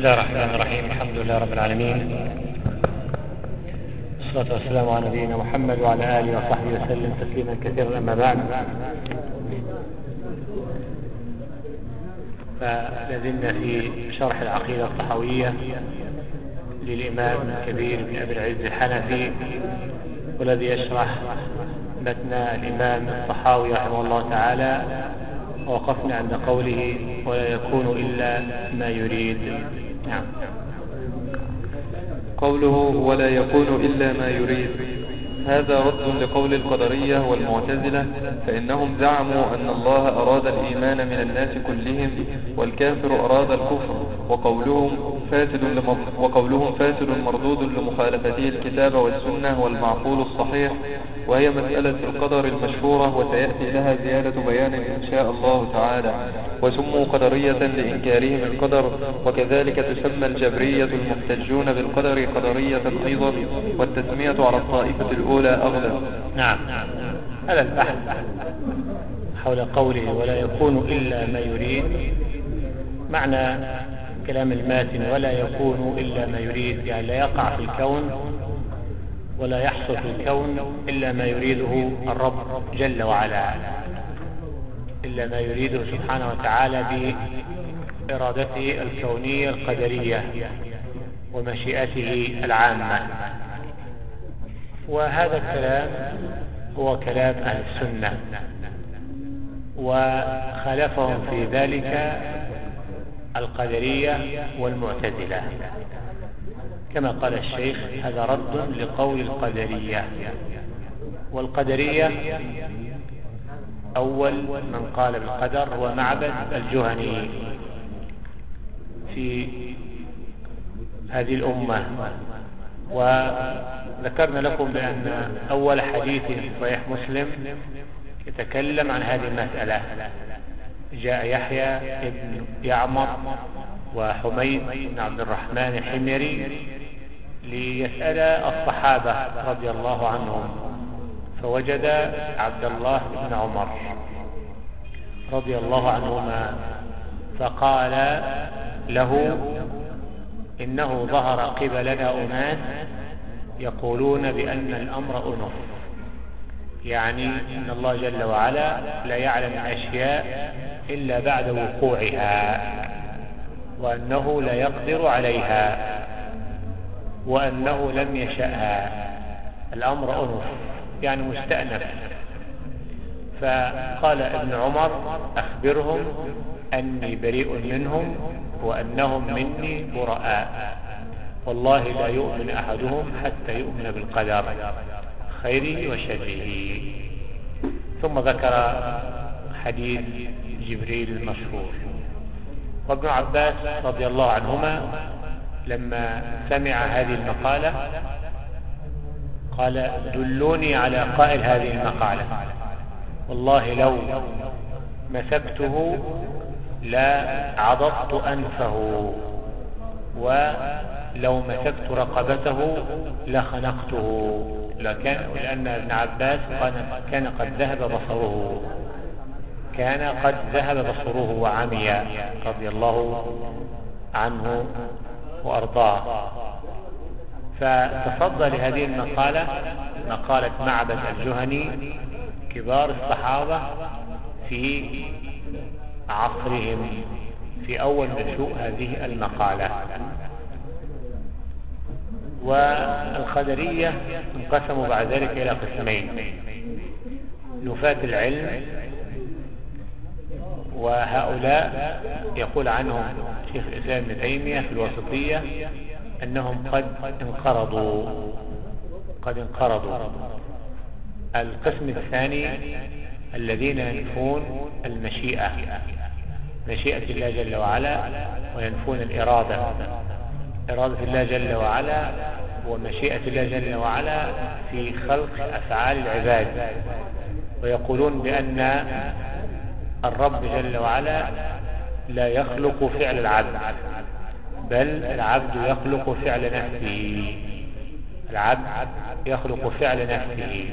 الله الرحمن الرحيم. الحمد لله رب العالمين، والصلاة والسلام على نبينا محمد وعلى آله وصحبه وسلم تسليما كثيرا. أما بعد، فلازلنا في شرح العقيدة الطحاوية للإمام الكبير ابن أبي العز الحنفي، والذي يشرح متن الإمام الطحاوي رحمه الله تعالى. ووقفنا عند قوله: ولا يكون إلا ما يريد. نعم. قوله: ولا يكون إلا ما يريد، هذا رد لقول القدرية والمعتزلة، فإنهم زعموا أن الله أراد الإيمان من الناس كلهم والكافر أراد الكفر، وقولهم فاسد مردود لمخالفته الكتاب والسنة والمعقول الصحيح، وهي مسألة القدر المشهورة، وسيأتي لها زيادة بيان إن شاء الله تعالى. وسموا قدرية لإنكارهم القدر، وكذلك تسمى الجبرية المحتجون بالقدر قدرية أيضا، والتسمية على الطائفة الأولى أغلب. نعم. هذا البحث حول قوله ولا يكون إلا ما يريد. معنى كلام الماتن ولا يكون إلا ما يريد، يعني لا يقع في الكون ولا يحصل في الكون إلا ما يريده الرب جل وعلا، إلا ما يريده سبحانه وتعالى بإرادته الكونية القدرية ومشيئته العامة. وهذا الكلام هو كلام أهل السنة، وخالفهم في ذلك القدرية والمعتزلة، كما قال الشيخ: هذا رد لقول القدرية. والقدرية أول من قال بالقدر هو معبد الجهني في هذه الأمة. وذكرنا لكم بأن أول حديث في صحيح مسلم يتكلم عن هذه المسألة. جاء يحيى ابن يعمر وحميد بن عبد الرحمن الحميري ليسأل الصحابة رضي الله عنهم، فوجد عبد الله بن عمر رضي الله عنهما، فقال له: إنه ظهر قبلنا أناس يقولون بأن الأمر أنف، يعني إن الله جل وعلا لا يعلم الأشياء إلا بعد وقوعها، وأنه لا يقدر عليها، وأنه لم يشأها. الأمر أنف يعني مستأنف. فقال ابن عمر: أخبرهم أني بريء منهم وأنهم مني براء، والله لا يؤمن أحدهم حتى يؤمن بالقدر خيره وشره. ثم ذكر حديث جبريل المشهور. وابن عباس رضي الله عنهما لما سمع هذه المقالة قال: دلوني على قائل هذه المقالة، والله لو مسكته لا عضضت أنفه، ولو مسكت رقبته لخنقته. لأن ابن عباس كان قد ذهب بصره وعمي رضي الله عنه وأرضاه. فتصدى لهذه المقالة مقالة معبد الجهني كبار الصحابة في عصرهم في أول نشوء هذه المقالة. والقدرية انقسموا بعد ذلك إلى قسمين: نفاة العلم، وهؤلاء يقول عنهم شيخ الإسلام ابن تيمية في الوسطية أنهم قد انقرضوا. القسم الثاني الذين ينفون المشيئة، مشيئة الله جل وعلا، وينفون إرادة الله جل وعلا ومشيئة الله جل وعلا في خلق أفعال العباد، ويقولون بأن الرب جل وعلا لا يخلق فعل العبد، بل العبد يخلق فعل نفسه. العبد يخلق فعل نفسه،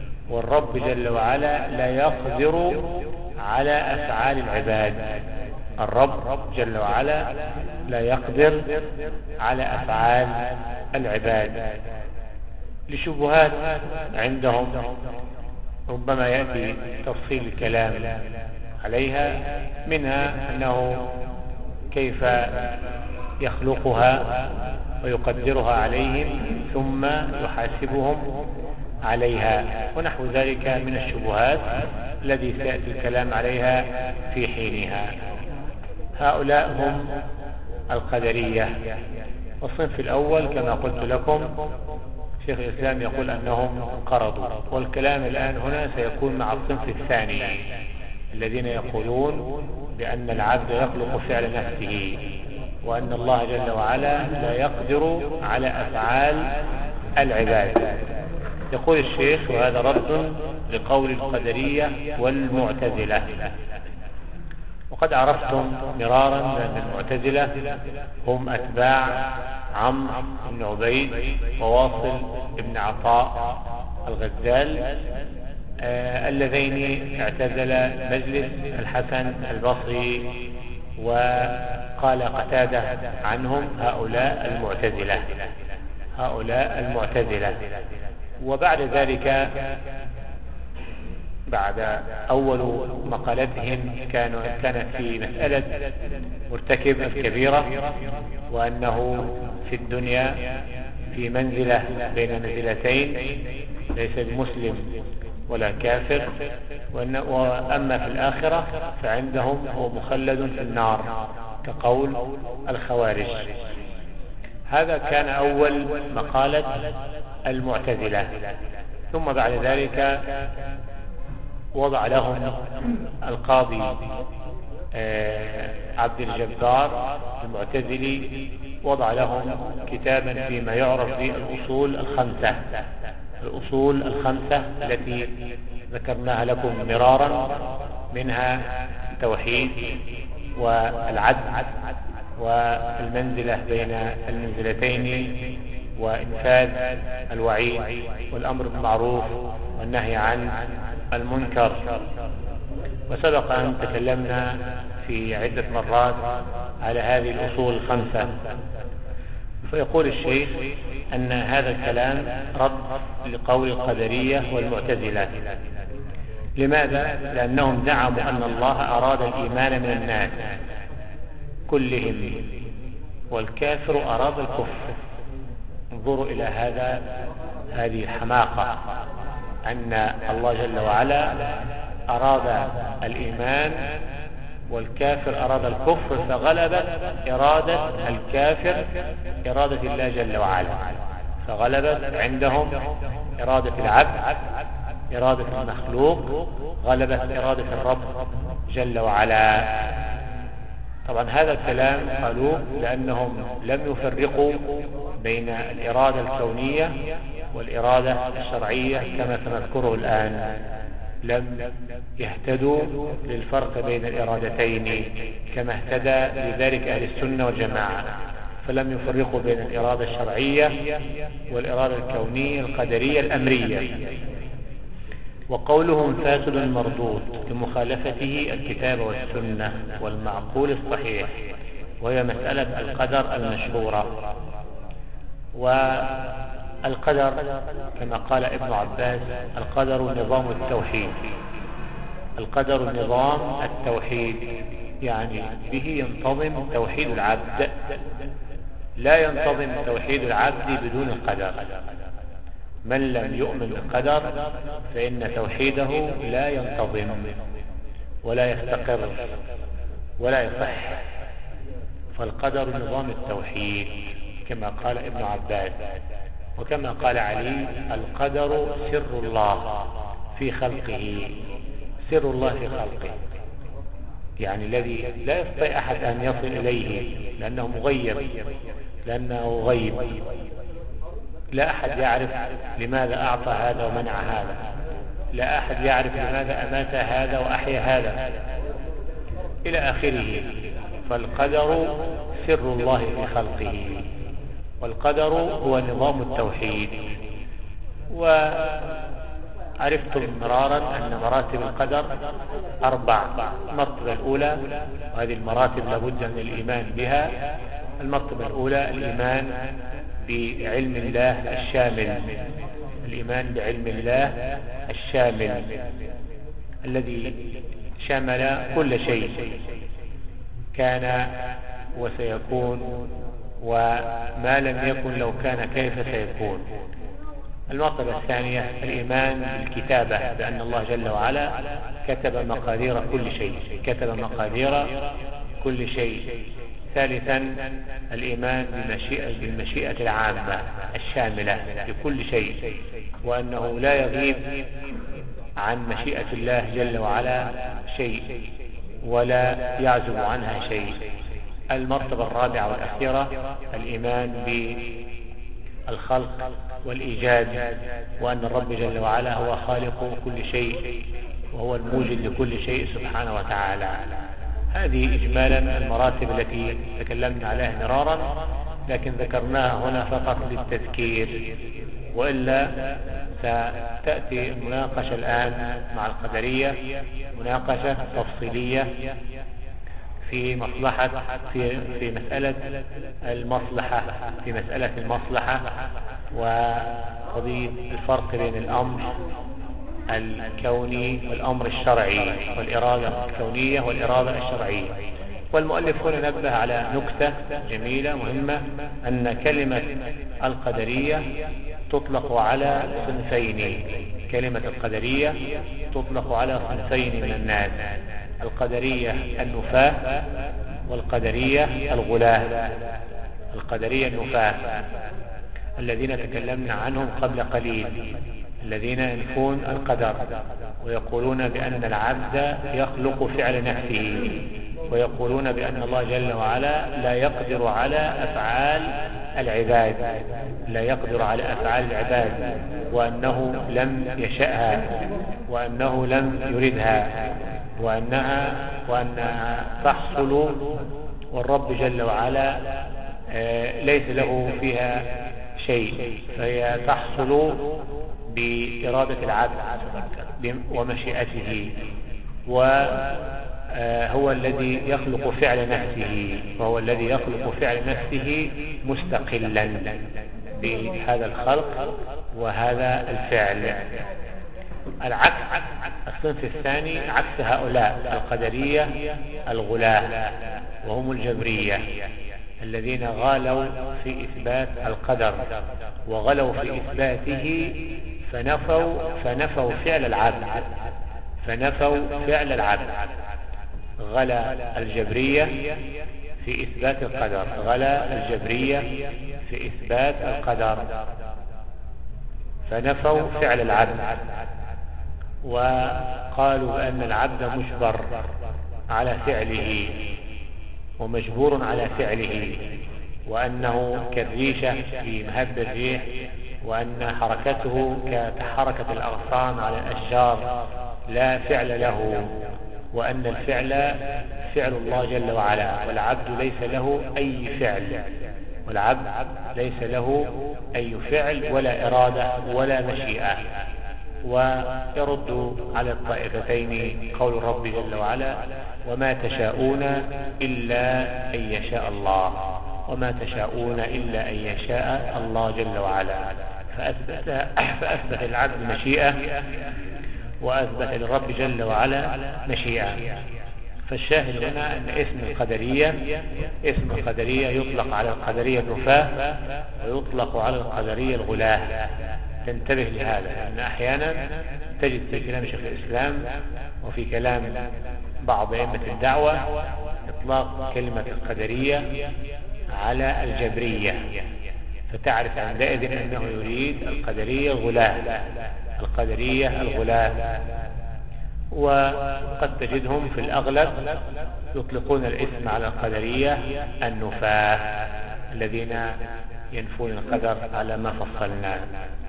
والرب جل وعلا لا يقدر على أفعال العباد، الرب جل وعلا لا يقدر على أفعال العباد لشبهات عندهم، ربما يأتي تفصيل الكلام عليها، منها أنه كيف يخلقها ويقدرها عليهم ثم يحاسبهم عليها ونحو ذلك من الشبهات التي سيأتي الكلام عليها في حينها. هؤلاء هم القدرية. والصنف الأول كما قلت لكم شيخ الإسلام يقول أنهم انقرضوا، والكلام الآن هنا سيكون مع الصنف الثاني الذين يقولون بأن العبد يخلق فعل نفسه، وأن الله جل وعلا لا يقدر على أفعال العباد. يقول الشيخ وهذا رد لقول القدرية والمعتزلة. وقد عرفتم مرارا بأن المعتزلة هم أتباع عمرو بن عبيد وواصل بن عطاء الغزال اللذين اعتزل مجلس الحسن البصري، وقال قتادة عنهم هؤلاء المعتزلة. وبعد ذلك بعد أول مقالتهم كانت في مسألة مرتكب الكبيرة، وأنه في الدنيا في منزلة بين منزلتين، ليس بمسلم ولا كافر، وأما في الآخرة فعندهم هو مخلد في النار كقول الخوارج. هذا كان أول مقالة المعتزلة. ثم بعد ذلك وضع لهم القاضي عبد الجبار المعتزلي، وضع لهم كتابا فيما يعرف بالأصول الخمسة التي ذكرناها لكم مرارا، منها التوحيد والعدل والمنزلة بين المنزلتين وإنفاذ الوعيد والأمر بالمعروف والنهي عن المنكر. وسبق أن تكلمنا في عدة مرات على هذه الأصول الخمسة. فيقول الشيخ أن هذا الكلام رد لقول القدرية والمعتزلة. لماذا؟ لأنهم زعموا أن الله أراد الإيمان من الناس كلهم، والكافر أراد الكفر. انظروا إلى هذه الحماقة، أن الله جل وعلا أراد الإيمان والكافر أراد الكفر، فغلبت إرادة الكافر إرادة الله جل وعلا، فغلبت عندهم إرادة العبد إرادة المخلوق، غلبت إرادة الرب جل وعلا. طبعا هذا الكلام قالوه لأنهم لم يفرقوا بين الإرادة الكونية والإرادة الشرعية كما سنذكره الآن. لم يهتدوا للفرق بين الإرادتين كما اهتدى لذلك أهل السنة والجماعة، فلم يفرقوا بين الإرادة الشرعية والإرادة الكونية القدرية الأمرية. وقولهم فاسد مردود لمخالفته الكتاب والسنة والمعقول الصحيح، وهي مسألة القدر المشهورة. والقدر كما قال ابن عباس: القدر نظام التوحيد. القدر نظام التوحيد، يعني به ينتظم توحيد العبد، لا ينتظم توحيد العبد بدون القدر. من لم يؤمن بالقدر فإن توحيده لا ينتظم ولا يستقر ولا يصح. فالقدر نظام التوحيد كما قال ابن عباس. وكما قال علي: القدر سر الله في خلقه. سر الله في خلقه، يعني الذي لا يستطيع أحد أن يصل إليه لأنه مغيب، لأنه غيب. لا أحد يعرف لماذا أعطى هذا ومنع هذا، لا أحد يعرف لماذا أمات هذا وأحيا هذا إلى آخره. فالقدر سر الله في خلقه، والقدر هو نظام التوحيد. عرفتم مرارا أن مراتب القدر 4. المرتبة الأولى، وهذه المراتب لابد من الإيمان بها. المرتبة الأولى الإيمان بعلم الله الشامل، الإيمان بعلم الله الشامل الذي شمل كل شيء كان وسيكون، وما لم يكن لو كان كيف سيكون. المرتبة الثانية الإيمان بالكتابة، بأن الله جل وعلا كتب مقادير كل شيء، كتب مقادير كل شيء. ثالثا الإيمان بالمشيئة العامة الشاملة لكل شيء، وأنه لا يغيب عن مشيئة الله جل وعلا شيء ولا يعزب عنها شيء. المرتبة الرابعة والأخيرة الإيمان بالخلق والإيجاد، وأن الرب جل وعلا هو خالق كل شيء وهو الموجد لكل شيء سبحانه وتعالى. هذه إجمالا المراتب التي تكلمنا عليها مرارا، لكن ذكرناها هنا فقط للتذكير، وإلا ستأتي المناقشة الآن مع القدرية مناقشة تفصيلية في مسألة المصلحة وقضية الفرق بين الأمر الكوني والأمر الشرعي، والإرادة الكونية والإرادة الشرعية. والمؤلف هنا نبه على نكتة جميلة مهمة، أن كلمة القدرية تطلق على صنفين. كلمة القدرية تطلق على صنفين من الناس: القدرية النفاة والقدرية الغلاة. القدرية النفاة الذين تكلمنا عنهم قبل قليل، الذين ينفون القدر ويقولون بأن العبد يخلق فعل نفسه، ويقولون بأن الله جل وعلا لا يقدر على أفعال العباد، لا يقدر على أفعال العباد، وأنه لم يشأها، وأنه لم يردها، وأنها تحصل، والرب جل وعلا ليس له فيها شيء، فهي تحصل بإرادة العبد ومشيئته، وهو الذي يخلق فعل نفسه، وهو الذي يخلق فعل نفسه مستقلا بهذا الخلق وهذا الفعل. العكس، الصنف الثاني عكس هؤلاء القدرية الغلاة، وهم الجبرية الذين غالوا في إثبات القدر وغلوا في إثباته، فنفوا فعل العبد. غلا الجبرية في إثبات القدر، غلا الجبرية في إثبات القدر، فنفوا فعل العبد، وقالوا بأن العبد مجبر على فعله ومجبور على فعله، وأنه كالريشة في مهب الريح، وأن حركته كحركة الأغصان على الأشجار لا فعل له، وأن الفعل فعل الله جل وعلا، والعبد ليس له أي فعل، والعبد ليس له أي فعل ولا إرادة ولا مشيئة. ويرد على الطائفتين قول الرب جل وعلا: وما تشاءون إلا أن يشاء الله، وما تشاءون إلا أن يشاء الله جل وعلا. فأثبت العبد مشيئة، وأثبت للرب جل وعلا مشيئة. فالشاهد هنا أن اسم القدرية يطلق على القدرية النفاة ويطلق على القدرية الغلاة. تنتبه لهذا، أن أحيانا تجد في كلام شيخ الإسلام وفي كلام بعض أئمة الدعوة إطلاق كلمة القدرية على الجبرية، فتعرف عندئذ أنه يريد القدرية الغلاة. وقد تجدهم في الأغلب يطلقون الاسم على القدرية النفاة الذين ينفون القدر على ما فصلنا.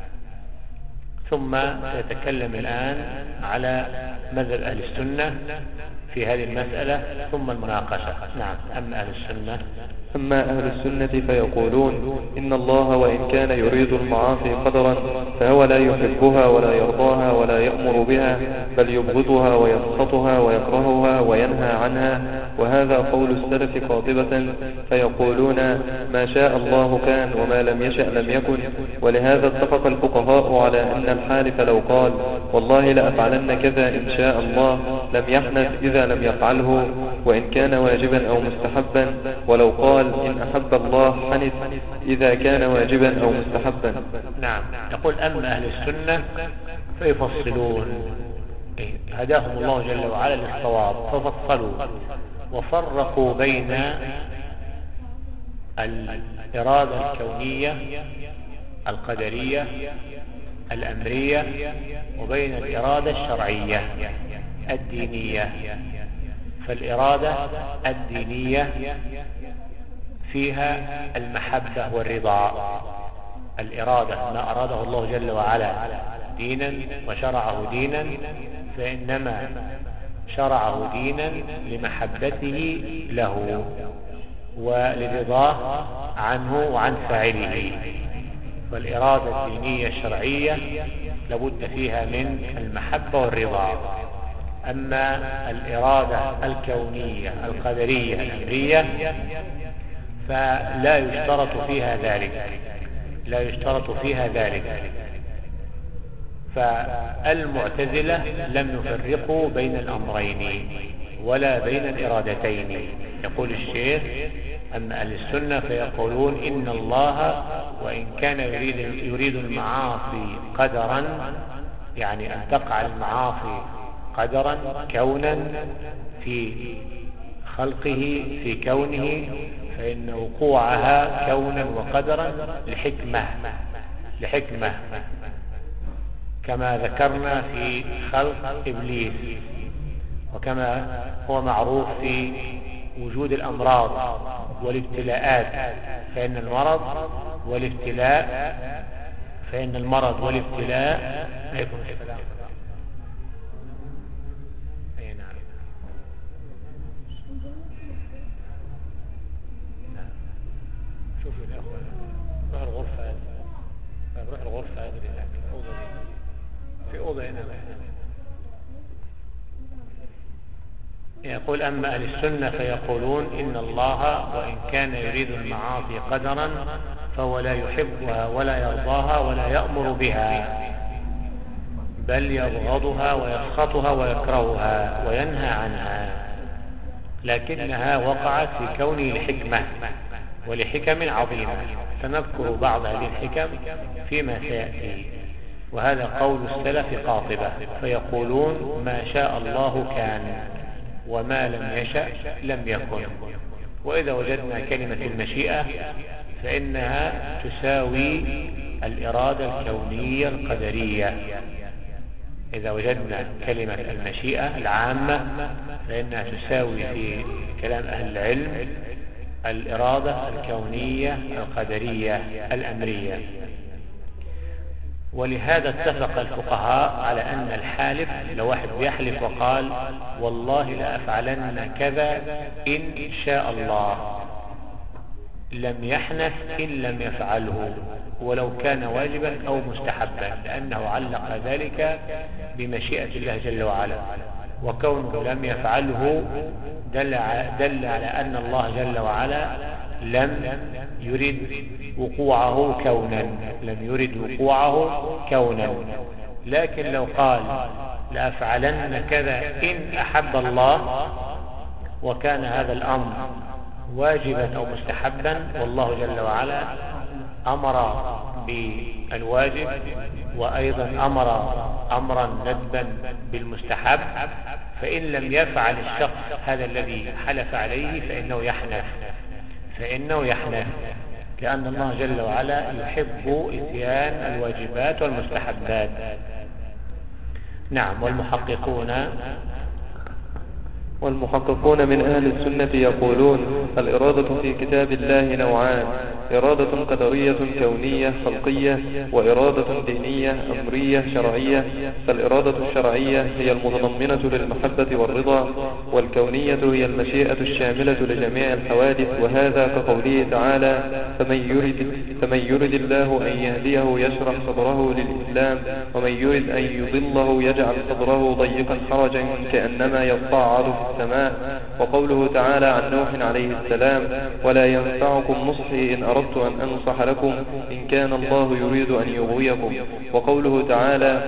ثم سيتكلم الآن على مذهب أهل السنة في هذه المسألة ثم المناقشة. نعم. أما أهل السنة أما أهل السنة فيقولون إن الله وإن كان يريد المعاصي قدرا فهو لا يحبها ولا يرضاها ولا يأمر بها، بل يبغضها ويسخطها ويكرهها وينهى عنها. وهذا قول السلف قاطبة، فيقولون ما شاء الله كان وما لم يشأ لم يكن. ولهذا اتفق الفقهاء على أن الحالف لو قال والله لأفعلن كذا إن شاء الله لم يحنث إذا لم يفعله وإن كان واجبا أو مستحبا، ولو قال إن أحب الله حنث إذا كان واجبا أو مستحبا. نعم. يقول أما أهل السنة فيفصلون، هداهم الله جل وعلا للصواب ففصلوا وفرقوا بين الإرادة الكونية القدرية الأمرية وبين الإرادة الشرعية الدينية. فالإرادة الدينية فيها المحبة والرضا. الإرادة ما أراده الله جل وعلا دينا وشرعه دينا، فإنما شرعه دينا لمحبته له ولرضاه عنه وعن فاعله. فالإرادة الدينية الشرعية لابد فيها من المحبة والرضا. أما الإرادة الكونية القدرية الأمرية فلا يشترط فيها ذلك، لا يشترط فيها ذلك. فالمعتزلة لم يفرقوا بين الأمرين ولا بين الإرادتين. يقول الشيخ أما أهل السنة فيقولون إن الله وإن كان يريد المعاصي قدرا، يعني أن تقع المعاصي قدرا كونا في خلقه في كونه، فإن وقوعها كونا وقدرا لحكمة كما ذكرنا في خلق إبليس، وكما هو معروف في وجود الأمراض والابتلاءات، فإن المرض والابتلاء شوفوا يا أخوان، روح الغرفة هذه في أوضة هنا. يقول أما أهل السنة فيقولون إن الله وإن كان يريد المعاصي قدرا فهو لا يحبها ولا يرضاها ولا يأمر بها، بل يبغضها ويسخطها ويكرهها وينهى عنها، لكنها وقعت في كونه لحكمة ولحكم عظيمة، سنذكر بعض هذه الحكم فيما سيأتي. وهذا قول السلف قاطبة، فيقولون ما شاء الله كان وما لم يشأ لم يكن. وإذا وجدنا كلمة المشيئة فإنها تساوي الإرادة الكونية القدرية. إذا وجدنا كلمة المشيئة العامة فإنها تساوي في كلام أهل العلم الإرادة الكونية القدرية الأمرية. ولهذا اتفق الفقهاء على أن الحالف لو واحد يحلف وقال والله لأفعلن كذا إن شاء الله لم يحنث إن لم يفعله ولو كان واجبا أو مستحبا، لأنه علق ذلك بمشيئة الله جل وعلا، وكونه لم يفعله دل على أن الله جل وعلا لم يرد وقوعه كونا. لكن لو قال لأفعلن كذا إن أحب الله وكان هذا الأمر واجبا أو مستحبا، والله جل وعلا أمر بالواجب وأيضا أمر أمرا ندبا بالمستحب، فإن لم يفعل الشخص هذا الذي حلف عليه فإنه يحنث، لأن الله جل وعلا يحب إتيان الواجبات والمستحبات. نعم. والمحققون والمحققون من أهل السنة يقولون الإرادة في كتاب الله نوعان: إرادة قدرية كونية خلقية، وإرادة دينية أمرية شرعية. فالإرادة الشرعية هي المتضمنة للمحبة والرضا، والكونية هي المشيئة الشاملة لجميع الحوادث، وهذا كقوله تعالى: فمن يرد الله أن يهديه يشرح صدره للإسلام، ومن يرد أن يضله يجعل صدره ضيقا حرجا كأنما يصعد في السماء. وقوله تعالى عن نوح عليه السلام: ولا ينفعكم نصحي إن أردت أن أنصح لكم إن كان الله يريد أن يغويكم. وقوله تعالى: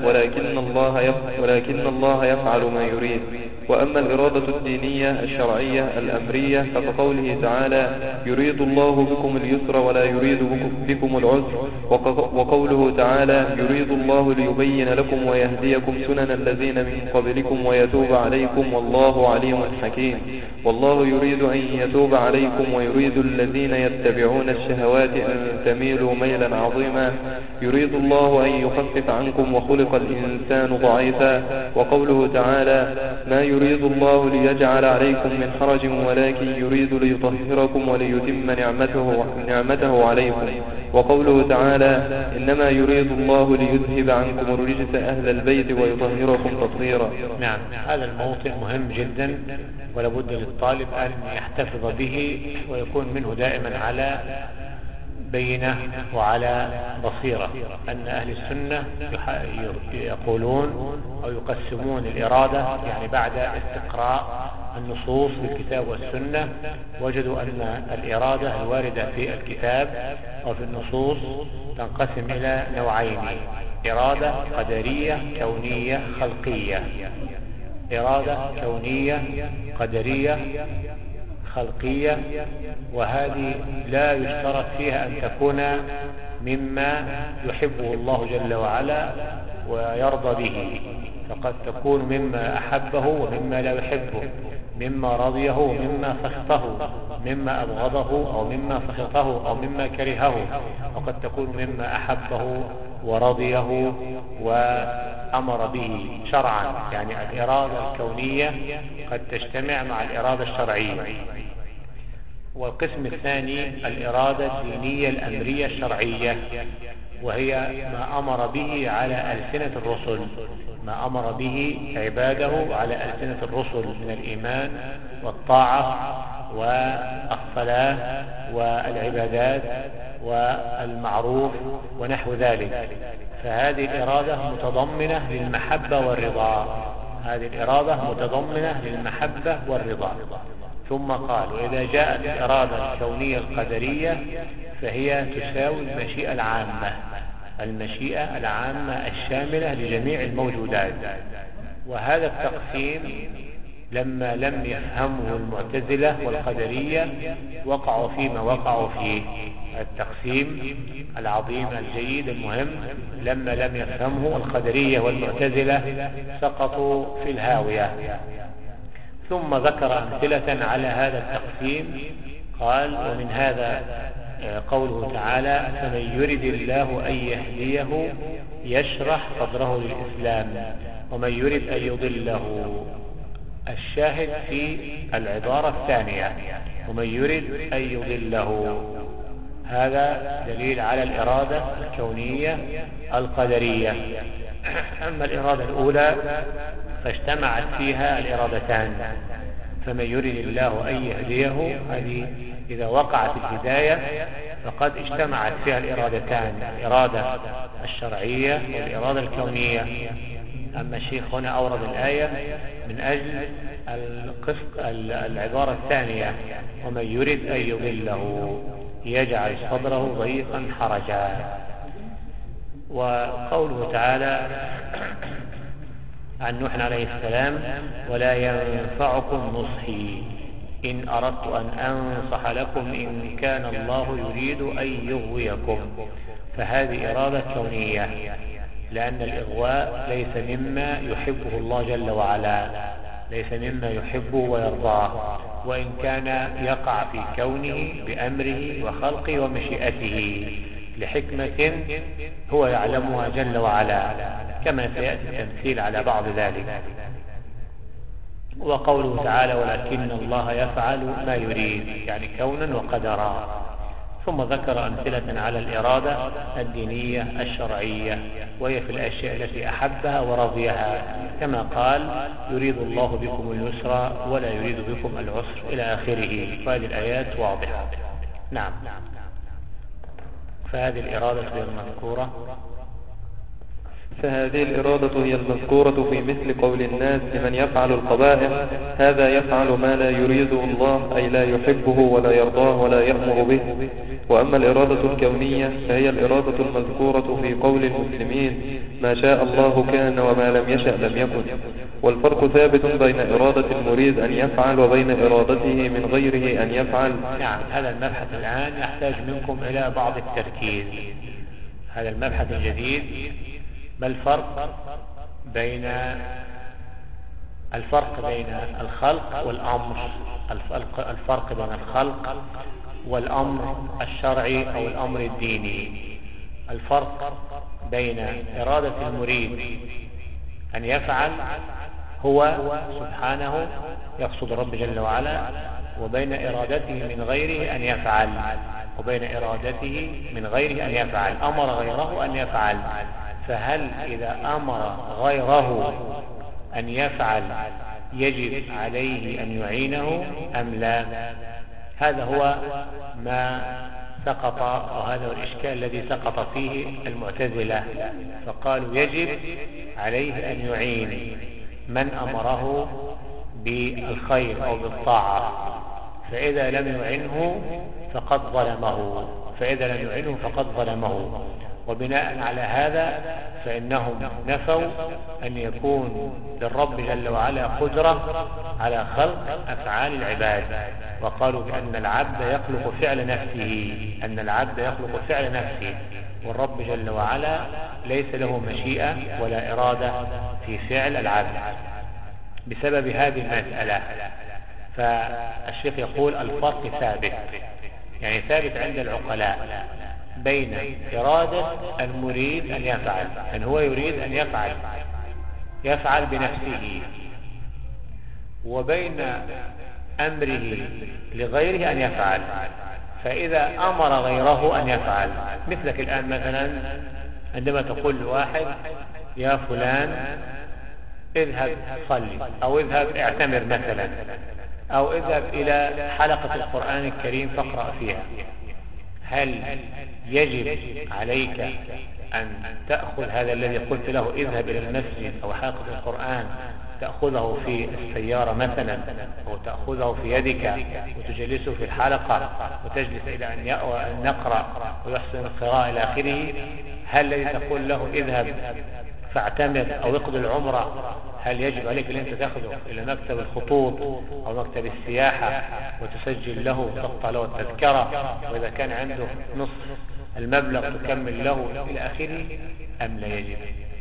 ولكن الله يفعل ما يريد. وأما الإرادة الدينية الشرعية الأمرية فكقوله تعالى: يريد الله بكم اليسر ولا يريد بكم العسر. وقوله تعالى: يريد الله ليبين لكم ويهديكم سنن الذين من قبلكم ويتوب عليكم والله عليم حكيم. والله يريد أن يتوب عليكم ويريد الذين يتبعون الشهوات أن تميلوا ميلا عظيما. يريد الله أن يخفف عنكم وخلق الإنسان ضعيفا. وقوله تعالى: ما يريد الله ليجعل عليكم من حرج ولكن يريد ليطهركم وليتم نعمته عليكم. وقوله تعالى: إنما يريد الله ليذهب عنكم الرجس أهل البيت ويطهركم تطهيرا. نعم، هذا الموطن مهم جدا ولابد للطالب أن يحتفظ به ويكون منه دائما على بينة وعلى بصيرة، أن أهل السنة يقولون أو يقسمون الإرادة، يعني بعد استقراء النصوص في الكتاب والسنة وجدوا أن الإرادة الواردة في الكتاب أو في النصوص تنقسم إلى نوعين: إرادة قدرية كونية خلقية. إرادة كونية قدرية خلقية، وهذه لا يشترط فيها أن تكون مما يحبه الله جل وعلا ويرضى به، فقد تكون مما أحبه ومما لا يحبه، مما رضيه ومما سخطه، مما أبغضه أو مما سخطه أو مما كرهه، وقد تكون مما أحبه ورضيه وأمر به شرعا. يعني الإرادة الكونية قد تجتمع مع الإرادة الشرعية. والقسم الثاني الإرادة الدينية الأمرية الشرعية، وهي ما أمر به على ألسنة الرسل، ما أمر به عباده على ألسنة الرسل من الإيمان والطاعة والصلاة والعبادات والمعروف ونحو ذلك. فهذه الإرادة متضمنة للمحبة والرضا، هذه الإرادة متضمنة للمحبة والرضا. ثم قال: وإذا جاءت الإرادة الكونية القدرية فهي تساوي المشيئة العامة، المشيئة العامة الشاملة لجميع الموجودات. وهذا التقسيم لما لم يفهمه المعتزلة والقدرية وقعوا فيما وقعوا فيه. التقسيم العظيم الجيد المهم لما لم يفهمه القدرية والمعتزلة سقطوا في الهاوية. ثم ذكر أمثلة على هذا التقسيم، قال: ومن هذا قوله تعالى: فمن يرد الله أن يهديه يشرح صدره للإسلام ومن يرد أن يضله. الشاهد في العبارة الثانية: ومن يرد أن يضله، هذا دليل على الإرادة الكونية القدرية. أما الإرادة الأولى فاجتمعت فيها الإرادتان: فمن يرد الله أن يهديه، هذه إذا وقعت الهداية فقد اجتمعت فيها الإرادتان، الإرادة الشرعية والإرادة الكونية. أما الشيخ هنا أورد الآية من أجل العبارة الثانية: ومن يرد أن يضله يجعل صدره ضيقا حرجا. وقوله تعالى عن نوح عليه السلام: ولا ينفعكم نصحي إن أردت أن أنصح لكم إن كان الله يريد أن يغويكم. فهذه إرادة كونية، لأن الإغواء ليس مما يحبه الله جل وعلا، ليس مما يحبه ويرضاه، وإن كان يقع في كونه بأمره وخلقه ومشيئته لحكمة هو يعلمها جل وعلا، كما سيأتي التمثيل على بعض ذلك. وقوله تعالى ولكن الله يفعل ما يريد، يعني كونا وقدرا. ثم ذكر أمثلة على الإرادة الدينية الشرعية، وهي في الأشياء التي أحبها ورضيها، كما قال يريد الله بكم اليسر ولا يريد بكم العسر إلى آخره. فهذه الآيات واضحة. نعم. فهذه الإرادة هي المذكورة فهذه الإرادة هي المذكورة في مثل قول الناس لمن يفعل القبائح هذا يفعل ما لا يريده الله، أي لا يحبه ولا يرضاه ولا يأمر به. وأما الإرادة الكونية فهي الإرادة المذكورة في قول المسلمين ما شاء الله كان وما لم يشأ لم يكن. والفرق ثابت بين إرادة المريد أن يفعل وبين إرادته من غيره أن يفعل. نعم. هذا المبحث الآن يحتاج منكم إلى بعض التركيز. هذا المبحث الجديد ما الفرق بين الخلق والأمر، الفرق بين الخلق والأمر الشرعي أو الأمر الديني. الفرق بين إرادة المريد أن يفعل هو سبحانه يقصد رب جل وعلا، وبين إرادته من غيره أن يفعل، وبين إرادته من غيره أن يفعل، أمر غيره أن يفعل. فهل إذا أمر غيره أن يفعل يجب عليه أن يعينه أم لا؟ هذا هو ما سقط، وهذا هو الإشكال الذي سقط فيه المعتزلة، فقالوا يجب عليه أن يعين من أمره بالخير أو بالطاعة، فإذا لم يعنه فقد ظلمه. وبناء على هذا فإنهم نفوا أن يكون للرب جل وعلا قدرة على خلق أفعال العباد، وقالوا بأن العبد يخلق فعل نفسه، والرب جل وعلا ليس له مشيئة ولا إرادة في فعل العبد. بسبب هذه المسألة فالشيخ يقول الفرق ثابت، يعني ثابت عند العقلاء بين إرادة المريد أن يفعل، أن هو يريد أن يفعل بنفسه، وبين أمره لغيره أن يفعل. فإذا أمر غيره أن يفعل، مثلك الآن مثلا عندما تقول لواحد يا فلان اذهب صلي، أو اذهب اعتمر مثلا، أو اذهب إلى حلقة القرآن الكريم فاقرأ فيها، هل يجب عليك أن تأخذ هذا الذي قلت له اذهب إلى المسجد أو حلقة القرآن، تأخذه في السيارة مثلا، أو تأخذه في يدك وتجلسه في الحلقة وتجلس إلى أن نقرأ ويحسن القراءة إلى آخره؟ هل الذي تقول له اذهب فاعتمر أو اقضي العمرة هل يجب عليك أن أنت تأخذه إلى مكتب الخطوط أو مكتب السياحة وتسجل له وتقطع له التذكرة، وإذا كان عنده نصف المبلغ تكمل له إلى آخره، أم لا يجب؟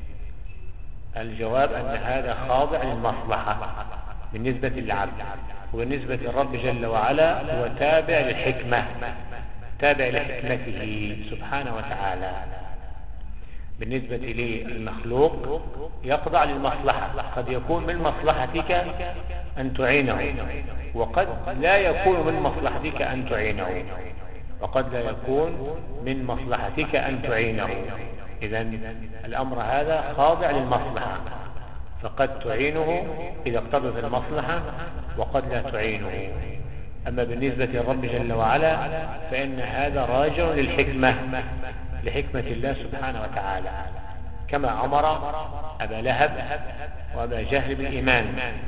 الجواب أن هذا خاضع للمصلحة بالنسبة للعبد، وبالنسبة للرب جل وعلا هو تابع للحكمة، تابع لحكمته سبحانه وتعالى. بالنسبة للمخلوق يخضع للمصلحة، قد يكون من مصلحتك أن تعينه، وقد لا يكون من مصلحتك أن تعينه، وقد لا يكون من مصلحتك أن تعينه. إذن الأمر هذا خاضع للمصلحة، فقد تعينه إذا اقتضت المصلحة وقد لا تعينه. أما بالنسبة للرب جل وعلا فإن هذا راجع للحكمة، لحكمة الله سبحانه وتعالى، كما أمر أبا لهب وأبا جهل بالإيمان،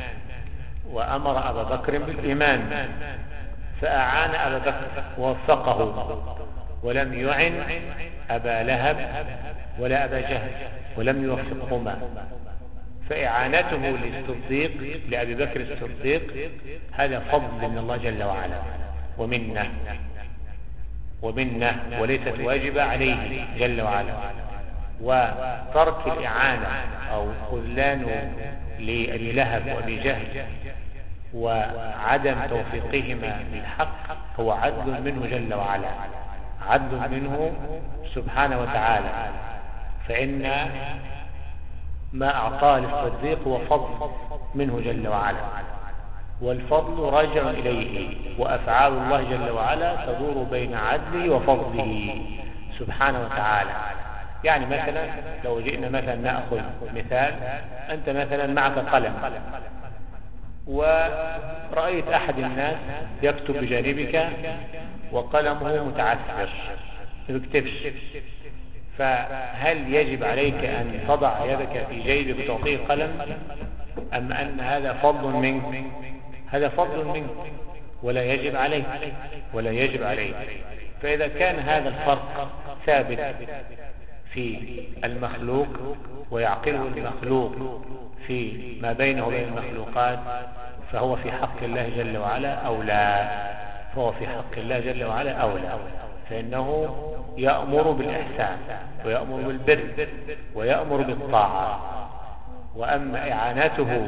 وأمر أبا بكر بالإيمان، فأعان أبا بكر ووفقه، ولم يعن أبا لهب ولا أبا جهل، ولم يوفقهما. فإعانته للصديق لأبي بكر الصديق هذا فضل من الله جل وعلا ومنه وليست واجبة عليه جل وعلا. وترك الإعانة أو خذلان لأبي لهب وأبي جهل وعدم توفيقهما للحق هو عدل منه جل وعلا، عدل منه سبحانه وتعالى. فإن ما أعطاه للصديق هو فضل منه جل وعلا، والفضل راجع إليه، وأفعال الله جل وعلا تدور بين عدله وفضله سبحانه وتعالى. يعني مثلا لو جئنا مثلا نأخذ مثال، أنت مثلا معك قلم ورأيت أحد الناس يكتب بجانبك وقلمه متعثر ما بيكتبش، فهل يجب عليك أن تضع يدك في جيبك وتعطيه قلم، أم أن هذا فضل منك؟ هذا فضل منك ولا يجب عليك، ولا يجب عليك. فإذا كان هذا الفرق ثابت في المخلوق ويعقله المخلوق في ما بينه وبين المخلوقات، فهو في حق الله جل وعلا أو لا؟ فهو في حق الله جل وعلا أو لا، فإنه يأمر بالإحسان ويأمر بالبر ويأمر بالطاعة. وأما إعانته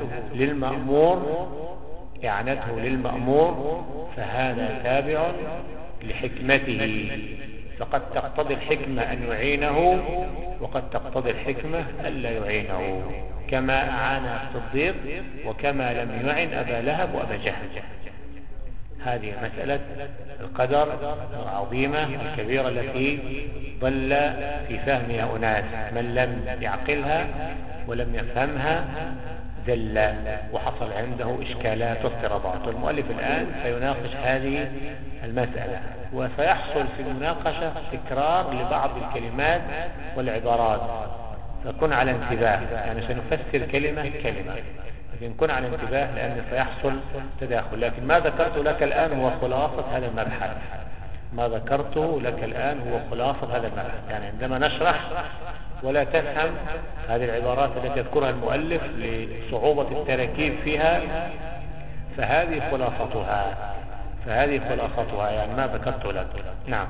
للمأمور فهذا تابع لحكمته، فقد تقتضي الحكمة أن يعينه وقد تقتضي الحكمة ألا يعينه، كما أعان الصديق وكما لم يعن أبا لهب وأبا جهل. هذه مسألة القدر العظيمة الكبيرة التي ضل في فهمها أناس، من لم يعقلها ولم يفهمها ذل وحصل عنده إشكالات واضطرابات. والمؤلف الآن سيناقش هذه المسألة، وسيحصل في المناقشة تكرار لبعض الكلمات والعبارات، فكن على انتباه، يعني سنفسر كلمة كلمة، لكن كن على انتباه لأن سيحصل تداخل. لكن ما ذكرت لك الآن هو خلاصة هذا المبحث، ما ذكرته لك الآن هو خلاصة هذا المبحث. يعني عندما نشرح ولا تفهم هذه العبارات التي يذكرها المؤلف لصعوبة التركيب فيها، فهذه خلاصتها يعني ما ذكرت لك. نعم.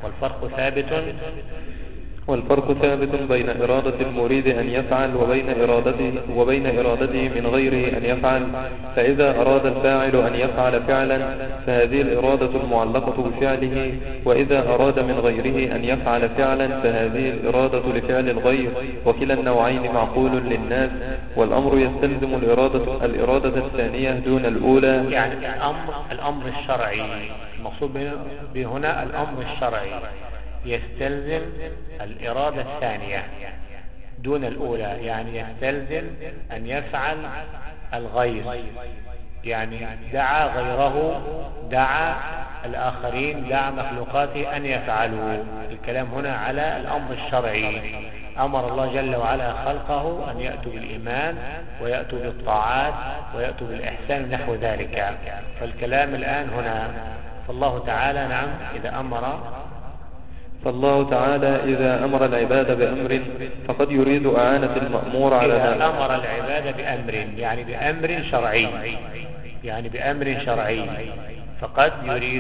والفرق ثابت بين إرادة المريد أن يفعل وبين إرادته من غيره أن يفعل. فإذا أراد الفاعل أن يفعل فعلا فهذه الإرادة المعلقة بفعله، وإذا أراد من غيره أن يفعل فعلا فهذه الإرادة لفعل الغير، وكلا النوعين معقول للناس، والأمر يستلزم الإرادة الثانية دون الأولى. يعني الأمر الشرعي المقصود بهنا الأمر الشرعي يستلزم الإرادة الثانية دون الأولى، يعني يستلزم أن يفعل الغير، يعني دعا غيره، دعا الآخرين، دعا مخلوقاته أن يفعلوا. الكلام هنا على الأمر الشرعي، أمر الله جل وعلا خلقه أن يأتوا بالإيمان ويأتوا بالطاعات ويأتوا بالإحسان نحو ذلك. فالكلام الآن هنا فالله تعالى نعم فالله تعالى إذا أمر العباد بأمر فقد يريد أعانة المأمور على إذا أمر العباد بأمر يعني بأمر شرعي فقد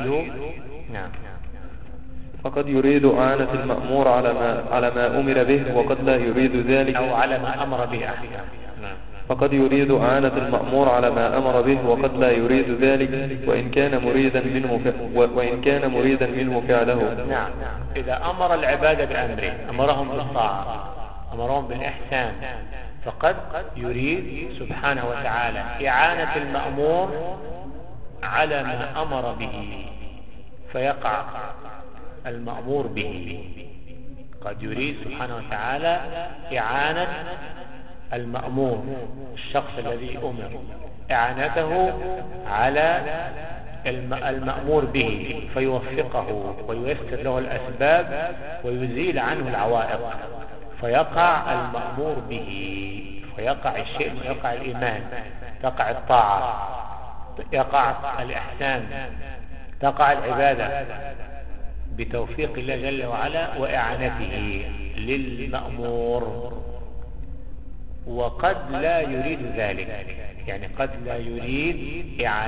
يريد أعانة المأمور على ما أمر به وقد لا يريد ذلك، أو على ما أمر به. فقد يريد أعانة المأمور على ما أمر به وقد لا يريد ذلك وإن كان مريدا منه فعله. نعم. إذا أمر العباد بأمره، أمرهم بالطاعة، أمرهم بالإحسان، فقد يريد سبحانه وتعالى إعانة المأمور على ما أمر به فيقع المأمور به. قد يريد سبحانه وتعالى إعانة المأمور، الشخص الذي أمر، إعانته على المأمور به فيوفقه وييسر له الأسباب ويزيل عنه العوائق، فيقع المأمور به، فيقع الشيء، يقع الإيمان، تقع الطاعة، يقع الإحسان، تقع العبادة بتوفيق الله جل وعلا وإعانته للمأمور. وقد لا يريد ذلك، يعني قد لا يريد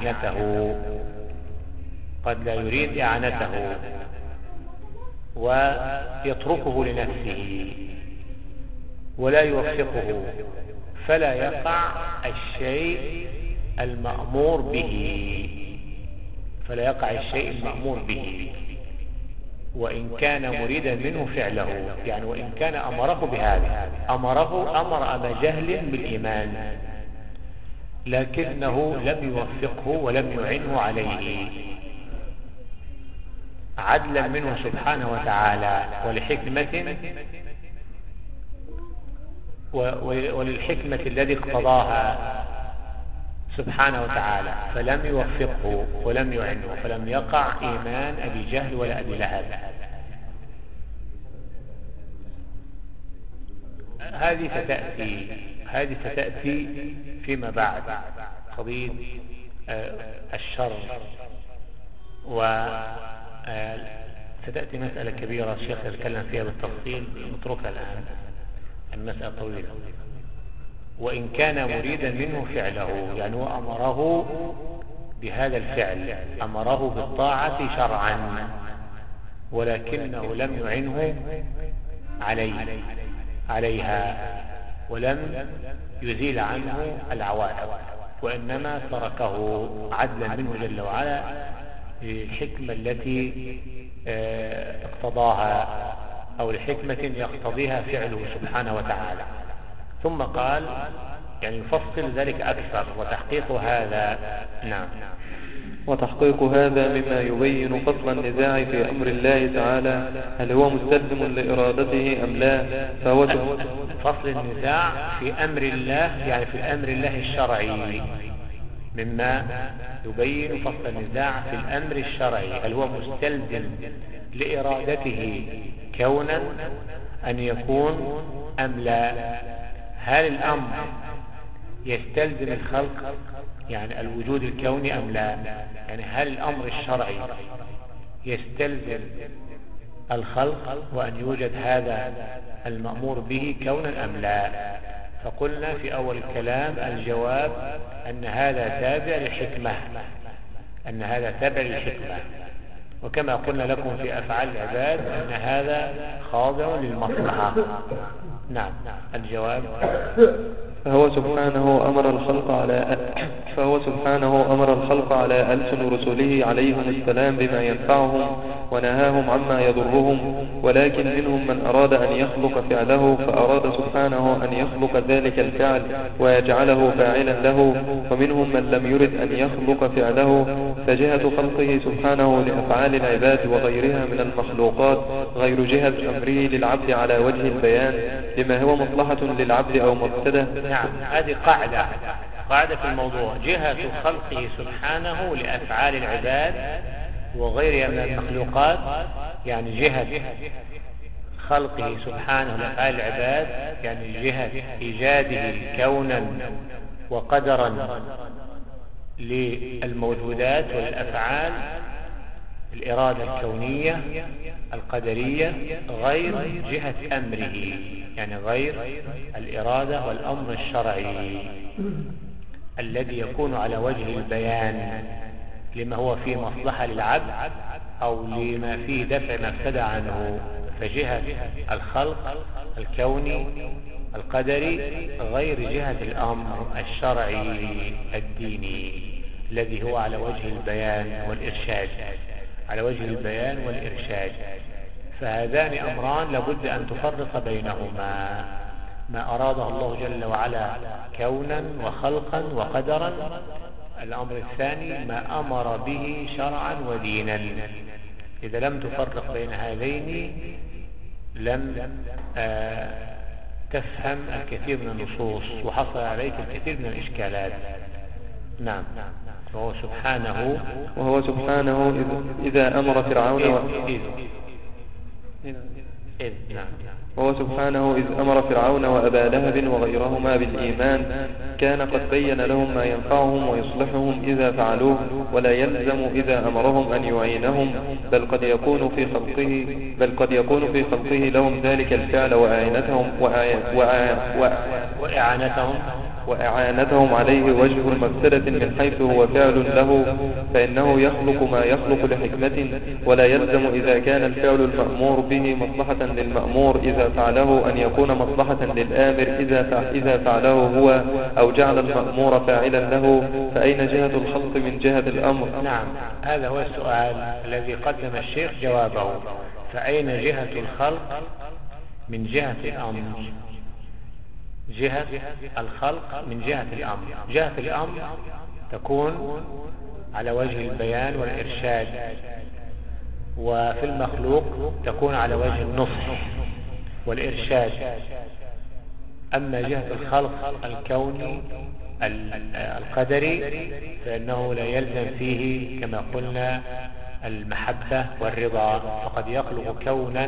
إعانته ويتركه لنفسه ولا يوفقه، فلا يقع الشيء المأمور به، وإن كان مريدا منه فعله، يعني وإن كان أمره بهذا، أمر أبا جهل بالإيمان لكنه لم يوفقه ولم يعنه عليه عدلا منه سبحانه وتعالى وللحكمة الذي اقتضاها سبحانه وتعالى، فلم يوفقه ولم يعنه، فلم يقع إيمان أبي جهل ولا أبي لهب. هذه ستأتي فيما بعد، قضية الشر، وستأتي مسألة كبيرة الشيخ يتكلم فيها بالتفصيل، نتركها الآن، المسألة طويلة. وإن كان مريدا منه فعله، يعني هو أمره بهذا الفعل، أمره بالطاعة شرعا، ولكنه لم يعنه عليها ولم يزيل عنه العوائق، وإنما تركه عدلا منه جل وعلا للحكمة التي اقتضاها، أو الحكمة يقتضيها فعله سبحانه وتعالى. ثم قال يعني يفصل ذلك أكثر، وتحقيق هذا نعم، وتحقيق هذا مما يبين فصل النزاع في أمر الله تعالى، هل هو مستلزم لإرادته أم لا، فهو فصل النزاع في أمر الله، يعني في الأمر الله الشرعي، مما يبين فصل النزاع في الأمر الشرعي، هل هو مستلزم لإرادته كونا أن يكون أم لا. هل الأمر يستلزم الخلق، يعني الوجود الكوني، أم لا؟ يعني هل الأمر الشرعي يستلزم الخلق وأن يوجد هذا المأمور به كونا أم لا؟ فقلنا في أول الكلام الجواب أن هذا تابع للحكمة، وكما قلنا لكم في أفعال العباد أن هذا خاضع للمصلحة. نعم، الجواب فهو سبحانه أمر الخلق على ألسن رسله عليهم السلام بما ينفعهم ونهاهم عما يضرهم، ولكن منهم من أراد أن يخلق فعله، فأراد سبحانه أن يخلق ذلك الفعل ويجعله فاعلا له، ومنهم من لم يرد أن يخلق فعله، فجهة خلقه سبحانه لأفعال العباد وغيرها من المخلوقات غير جهة أمره للعبد على وجه البيان لما هو مصلحة للعبد أو مفسدة. نعم، هذه قاعدة في الموضوع، جهة خلقه سبحانه لأفعال العباد وغيرها من المخلوقات، يعني جهة خلقه سبحانه لأفعال العباد، يعني جهة إيجاده كونا وقدرا للموجودات والأفعال، الإرادة الكونية القدرية، غير جهة أمره، يعني غير الإرادة والأمر الشرعي الذي يكون على وجه البيان لما هو فيه مصلحة للعبد أو لما فيه دفع مفسدة عنه. فجهة الخلق الكوني القدري غير جهة الأمر الشرعي الديني الذي هو على وجه البيان والإرشاد، فهذان أمران لابد أن تفرق بينهما، ما أراده الله جل وعلا كونا وخلقا وقدرا، الأمر الثاني ما أمر به شرعا ودينا. إذا لم تفرق بين هذين لم تفهم الكثير من النصوص وحصل عليك الكثير من الإشكالات. نعم، وهو سبحانه إذا أمر فرعون وهو سبحانه إذ أمر فرعون وأبا لهب وغيرهما بالإيمان كان قد بين لهم ما ينفعهم ويصلحهم إذا فعلوه، ولا يلزم إذا أمرهم أن يعينهم، بل قد يكون في خلقه لهم ذلك الفعل وإعانتهم عليه وجه المفسدة من حيث هو فعل له، فإنه يخلق ما يخلق لحكمة، ولا يلزم إذا كان الفعل المأمور به مصلحة للمأمور إذا فعله أن يكون مصلحة للآمر إذا فعله هو أو جعل المأمور فاعلا له، فأين جهة الخلق من جهة الأمر؟ نعم، هذا هو السؤال الذي قدم الشيخ جوابه، فأين جهة الخلق من جهة الأمر؟ جهة الخلق من جهة الأمر. جهة الأمر تكون على وجه البيان والإرشاد، وفي المخلوق تكون على وجه النصح والإرشاد. أما جهة الخلق الكوني القدري فإنه لا يلزم فيه كما قلنا المحبة والرضا، فقد يخلق كونا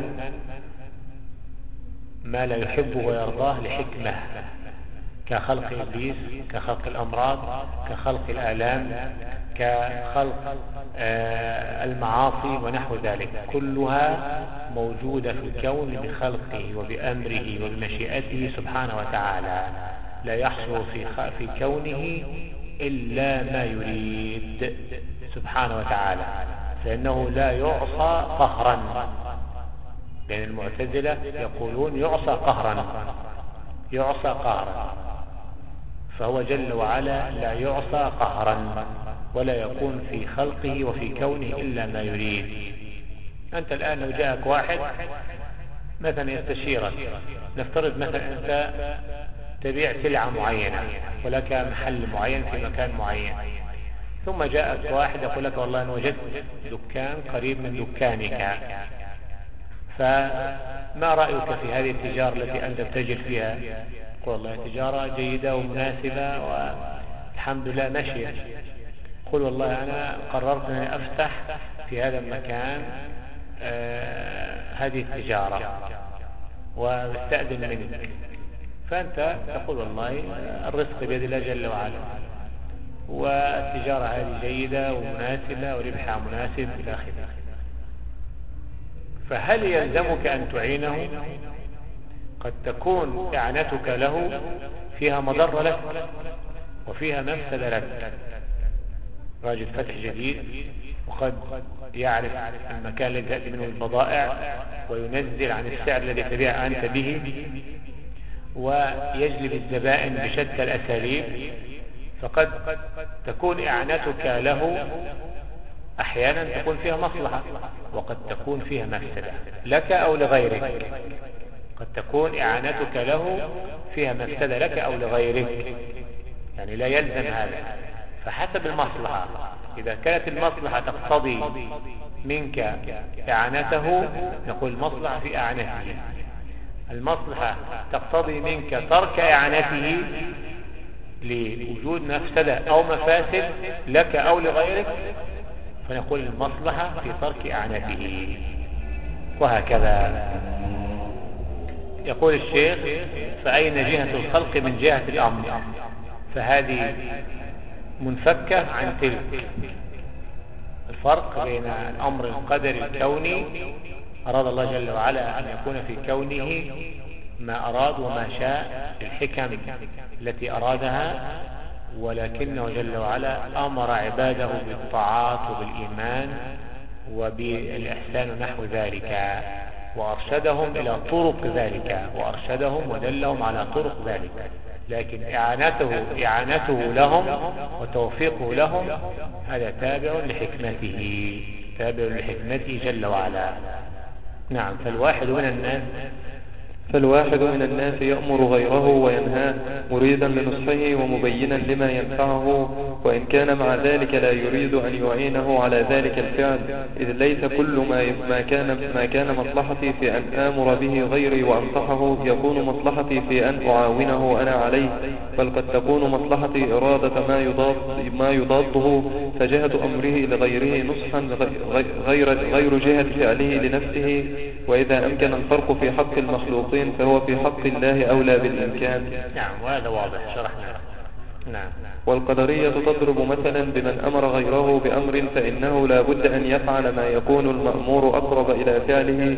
ما لا يحبه ويرضاه لحكمة، كخلق إبليس، كخلق الأمراض، كخلق الآلام، كخلق المعاصي ونحو ذلك، كلها موجودة في الكون بخلقه وبأمره وبمشيئته سبحانه وتعالى. لا يحصل في كونه إلا ما يريد سبحانه وتعالى، فإنه لا يعصى قهرا، لأن المعتزلة يقولون يعصى قهرا، يعصى قهرا، فهو جل وعلا لا يعصى قهرا، ولا يكون في خلقه وفي كونه إلا ما يريد. أنت الآن لو جاءك واحد مثلا يستشيرك، نفترض مثلا أنت تبيع سلعة معينة ولك محل معين في مكان معين، ثم جاءك واحد يقول لك والله أنا وجدت دكان قريب من دكانك، فما رأيك في هذه التجارة التي أنت تتجر فيها؟ قل والله تجارة جيدة ومناسبة والحمد لله ماشية. قل والله أنا قررت أن أفتح في هذا المكان هذه التجارة واستأذن منك، فأنت تقول والله الرزق بيد الله جل وعلا، والتجارة هذه جيدة ومناسبة وربحها مناسب إلى آخره، فهل يلزمك أن تعينه؟ قد تكون إعانتك له فيها مضرة لك وفيها مفسدة لك. راجل فتح جديد وقد يعرف المكان الذي تأتي منه البضائع وينزل عن السعر الذي تبيع أنت به، ويجلب الزبائن بشتى الأساليب، فقد تكون إعانتك له أحيانا تكون فيها مصلحة وقد تكون فيها مفسدة لك أو لغيرك. قد تكون إعانتك له فيها مفسدة لك أو لغيرك، يعني لا يلزم هذا، فحسب المصلحة. إذا كانت المصلحة تقتضي منك إعانته نقول المصلحة في إعانته، المصلحة تقتضي منك ترك إعانته لوجود مفسدة أو مفاسد لك أو لغيرك فنقول المصلحة في ترك إعانته، وهكذا. يقول الشيخ فأين جهة الخلق من جهة الأمر؟ فهذه منفكة عن تلك. الفرق بين الأمر القدري الكوني أراد الله جل وعلا أن يكون في كونه ما أراد وما شاء الحكم التي أرادها، ولكنه جل وعلا أمر عباده بالطاعات وبالإيمان وبالإحسان نحو ذلك، وأرشدهم إلى طرق ذلك، وأرشدهم ودلهم على طرق ذلك. لكن إعانته لهم وتوفيقه لهم هذا تابع لحكمته جل وعلا. نعم. فالواحد من الناس يأمر غيره وينهاه مريدا لنصحه ومبينا لما ينفعه، وإن كان مع ذلك لا يريد أن يعينه على ذلك الفعل، إذ ليس كل ما كان مصلحتي في أن آمر به غيري وأنصحه يكون مصلحتي في أن أعاونه أنا عليه، بل قد تكون مصلحتي إرادة ما يضاده، فجهة أمره لغيره نصحا غير جهة فعله لنفسه. وإذا أمكن الفرق في حق المخلوقين فهو في حق الله أولى بالإمكان. نعم، وهذا واضح شرحنا. نعم. والقدرية تضرب مثلا بمن أمر غيره بأمر فإنه لا بد أن يفعل ما يكون المأمور أقرب إلى فعله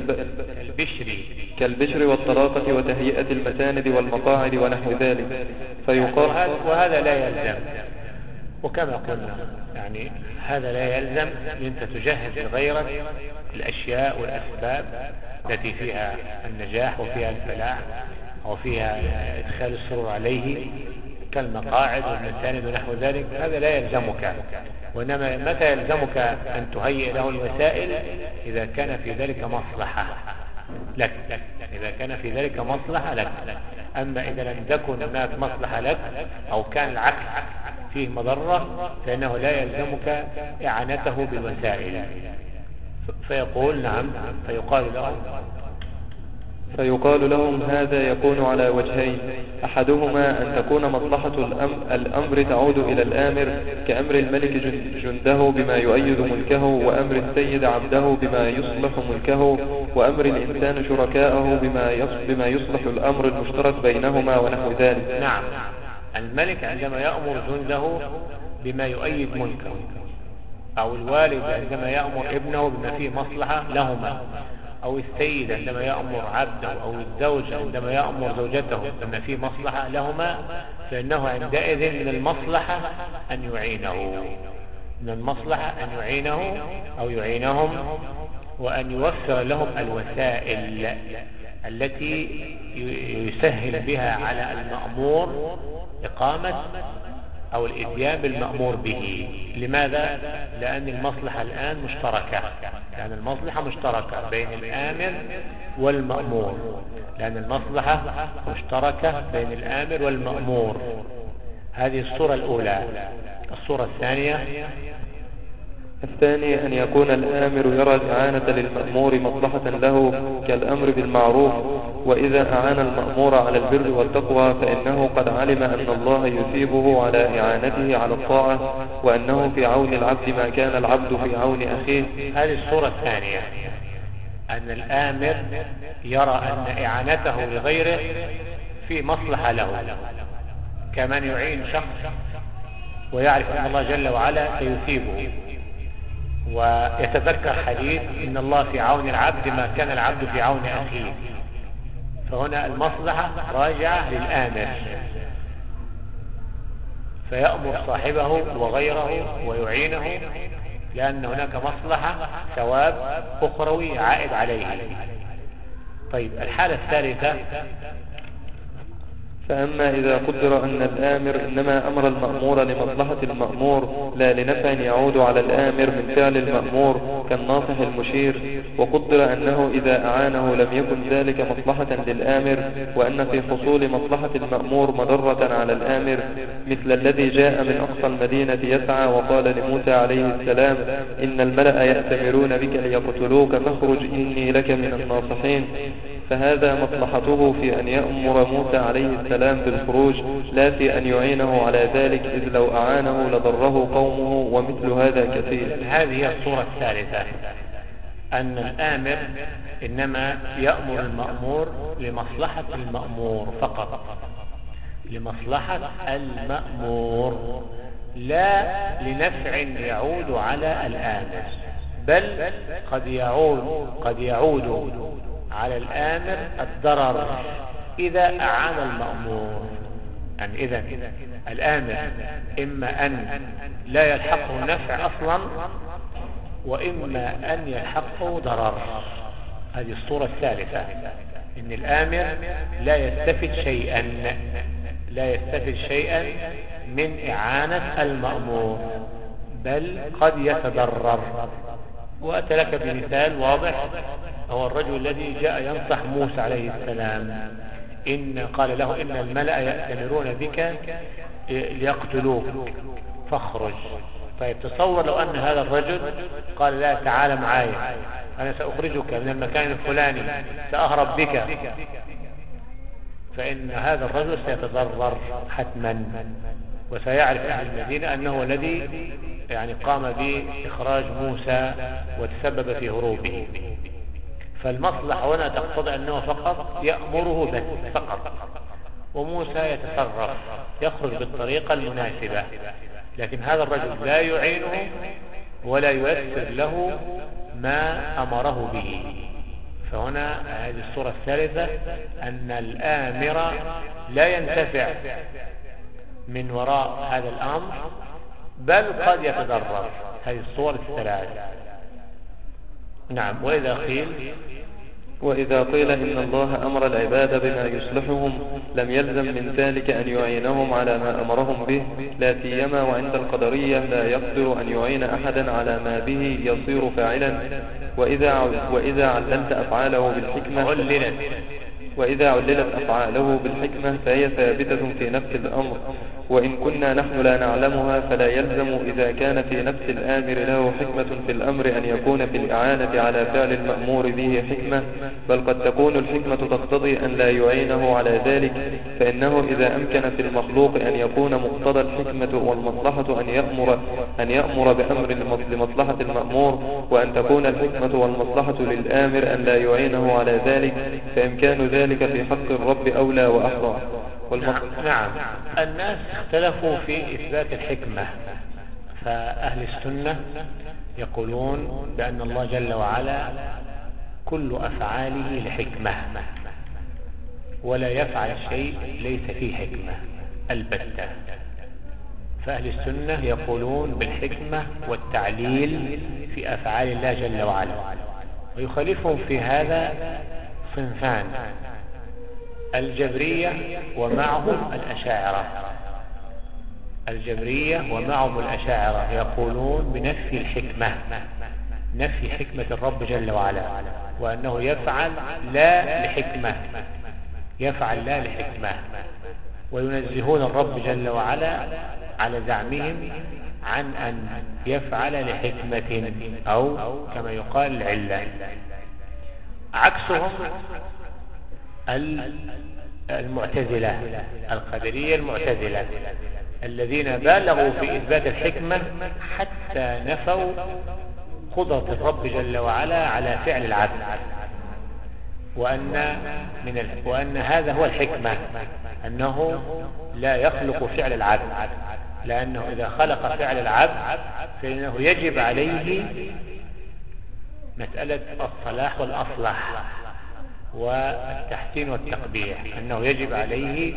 كالبشر والطلاقة وتهيئة المساند والمقاعد ونحو ذلك، فيقال وهذا لا يلزم. وكما قلنا يعني هذا لا يلزم أنت تجهز لغيرك الأشياء والأسباب التي فيها النجاح وفيها الفلاح وفيها إدخال السرور عليه كالمقاعد والمساند ونحو ذلك، هذا لا يلزمك. وإنما متى يلزمك أن تهيئ له الوسائل؟ إذا كان في ذلك مصلحة لك، إذا كان في ذلك مصلحة لك. أما إذا لم تكن هناك مصلحة لك أو كان العكس فيه مضرة فإنه لا يلزمك إعانته بالوسائل. فيقول نعم، فيقال لهم هذا يكون على وجهين: أحدهما أن تكون مصلحة الأمر تعود إلى الآمر كأمر الملك جنده بما يؤيد ملكه، وأمر السيد عبده بما يصلح ملكه، وأمر الإنسان شركاءه بما يصلح الأمر المشترك بينهما ونحو ذلك. نعم، الملك عندما يأمر جنده بما يؤيد ملكه، أو الوالد عندما يأمر ابنه بما فيه مصلحة لهما، أو السيد عندما يأمر عبده، أو الزوج عندما يأمر زوجته بما فيه مصلحة لهما، فإنه عندئذ من المصلحة أن يعينه أو يعينهم، وأن يوفر لهم الوسائل التي يسهل بها على المأمور إقامة أو الإتيان بالمأمور به. لماذا؟ لأن المصلحة الآن مشتركة، بين الآمر والمأمور. هذه الصورة الأولى. الصورة الثاني أن يكون الآمر يرى الإعانة للمأمور مصلحة له كالأمر بالمعروف، وإذا أعان المأمور على البر والتقوى فإنه قد علم أن الله يثيبه على إعانته على الطاعة، وأنه في عون العبد ما كان العبد في عون أخيه. هذه الصورة الثانية، أن الآمر يرى أن إعانته لغيره في مصلحة له، كمن يعين شخص ويعرف أن الله جل وعلا سيثيبه، ويتذكر حديث إن الله في عون العبد ما كان العبد في عون أخيه. فهنا المصلحة راجعة للآمر، فيأمر صاحبه وغيره ويعينه، لأن هناك مصلحة ثواب أخروي عائد عليه. طيب، الحالة الثالثة: فأما إذا قدر أن الآمر إنما أمر المأمور لمصلحة المأمور لا لنفع يعود على الآمر من فعل المأمور كالناصح المشير، وقدر أنه إذا أعانه لم يكن ذلك مصلحة للآمر، وأن في حصول مصلحة المأمور مضرة على الآمر، مثل الذي جاء من أقصى المدينة يسعى وقال لموسى عليه السلام: إن الملأ يأتمرون بك ليقتلوك فاخرج إني لك من الناصحين. فهذا مصلحته في أن يأمر موسى عليه السلام بالخروج، لا في أن يعينه على ذلك، إذ لو أعانه لضره قومه، ومثل هذا كثير. هذه هي الصورة الثالثة، أن الآمر إنما يأمر المأمور لمصلحة المأمور فقط، لمصلحة المأمور، لا لنفع يعود على الآمر، بل قد يعود على الآمر الضرر إذا أعان المأمور. يعني إذن الآمر إما أن لا يلحقه النفع أصلا، وإما أن يلحقه ضرر. هذه الصورة الثالثة، إن الآمر لا يستفد شيئا من إعانة المأمور، بل قد يتضرر. وأتى لك بمثال واضح، هو الرجل الذي جاء ينصح موسى عليه السلام، قال له: إن الملأ يأتمرون بك ليقتلوك فاخرج. طيب، تصور لو أن هذا الرجل قال: لا، تعال معي، أنا سأخرجك من المكان الفلاني، سأهرب بك، فإن هذا الرجل سيتضرر حتما، وسيعرف أهل المدينة أنه الذي قام بإخراج موسى وتسبب في هروبه. فالمصلحة هنا تقتضي أنه فقط يأمره بس فقط، وموسى يتصرف يخرج بالطريقة المناسبة، لكن هذا الرجل لا يعينه ولا ييسر له ما أمره به. فهنا هذه الصورة الثالثة، أن الآمر لا ينتفع من وراء هذا الأمر، بل قد يتضرر. هذه الصور الثلاث. نعم. وإذا قيل إن الله أمر العباد بما يصلحهم لم يلزم من ذلك أن يعينهم على ما أمرهم به، لا سيما وعند القدرية لا يقدر أن يعين أحدا على ما به يصير فاعلا. وإذا عللت أفعاله بالحكمة وإذا عللت أفعاله بالحكمة فهي ثابتة في نفس الأمر، وإن كنا نحن لا نعلمها فلا يلزم إذا كان في نفس الآمر له حكمة في الأمر أن يكون في الإعانة على فعل المأمور به حكمة، بل قد تكون الحكمة تقتضي أن لا يعينه على ذلك، فإنه إذا أمكن في المخلوق أن يكون مقتضى الحكمة والمصلحة أن يأمر بأمر لمصلحة المأمور، وأن تكون الحكمة والمصلحة للآمر أن لا يعينه على ذلك، فإمكان ذلك في حق الرب أولى وأحرى. نعم. الناس اختلفوا في إثبات الحكمة، فأهل السنة يقولون بأن الله جل وعلا كل أفعاله لحكمة، ولا يفعل شيء ليس فيه حكمة البتة. فأهل السنة يقولون بالحكمة والتعليل في أفعال الله جل وعلا، ويخالفهم في هذا صنفان: الجبرية ومعهم الأشاعرة. الجبرية ومعهم الأشاعرة يقولون بنفي الحكمة، نفي حكمة الرب جل وعلا، وأنه يفعل لا لحكمة، يفعل لا لحكمة، وينزهون الرب جل وعلا على زعمهم عن أن يفعل لحكمة أو كما يقال العلة. عكسهم المعتزلة، القدرية المعتزلة، الذين بالغوا في إثبات الحكمة حتى نفوا قدرة الرب جل وعلا على فعل العبد، وأن هذا هو الحكمة، أنه لا يخلق فعل العبد، لأنه إذا خلق فعل العبد فإنه يجب عليه مسألة الصلاح والأصلح والتحسين والتقبيح، أنه يجب عليه،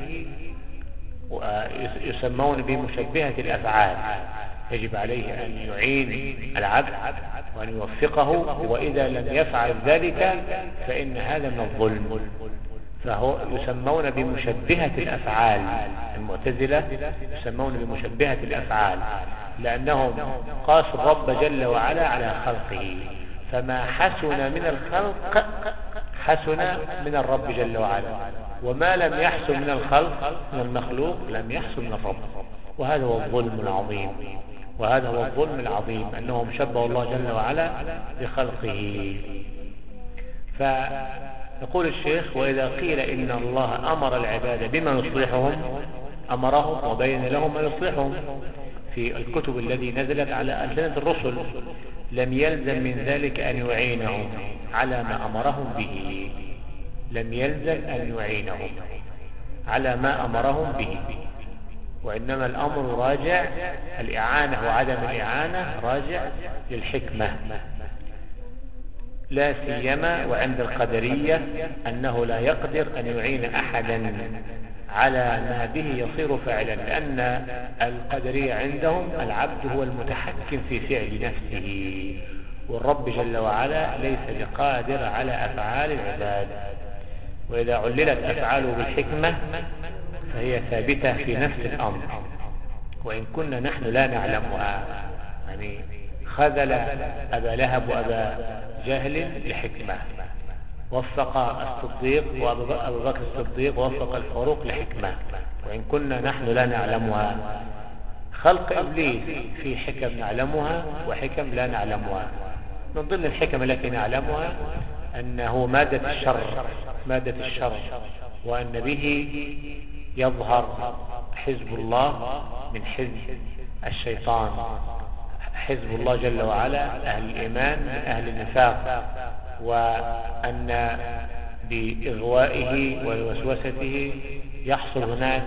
ويسمون بمشبهة الأفعال، يجب عليه أن يعين العبد وأن يوفقه، وإذا لم يفعل ذلك فإن هذا من الظلم، فهو يسمون بمشبهة الأفعال. المعتزلة يسمون بمشبهة الأفعال لأنهم قاسوا الرب جل وعلا على خلقه، فما حسن من الخلق حسن من الرب جل وعلا، وما لم يحسن من الخلق من المخلوق لم يحسن من الرب، وهذا هو الظلم العظيم، وهذا هو الظلم العظيم، أنهم شبهوا الله جل وعلا بخلقه. فيقول الشيخ: وإذا قيل إن الله أمر العباد بما يصلحهم أمرهم وبين لهم ما يصلحهم في الكتب التي نزلت على ألسنة الرسل، لم يلزم من ذلك أن يعينهم على ما أمرهم به، لم يلزم أن يعينهم على ما أمرهم به، وإنما الأمر راجع، الإعانة وعدم الإعانة راجع للحكمة، لا سيما وعند القدرية أنه لا يقدر أن يعين أحدا على ما به يصير فاعلا، لأن القدرية عندهم العبد هو المتحكم في فعل نفسه، والرب جل وعلا ليس بقادر على أفعال العباد. وإذا عللت أفعاله بالحكمة فهي ثابتة في نفس الأمر، وإن كنا نحن لا نعلمها. يعني خذل أبا لهب وأبا جهل لحكمة، وفق الصديق وأبو بكر الصديق ووفق الفاروق لحكمة، وإن كنا نحن لا نعلمها. خلق إبليس في حكم نعلمها وحكم لا نعلمها. من ضمن الحكم التي نعلمها أنه مادة الشر، وأن به يظهر حزب الله من حزب الشيطان، حزب الله جل وعلا أهل الإيمان من أهل النفاق، وأن بإغوائه ووسوسته يحصل هناك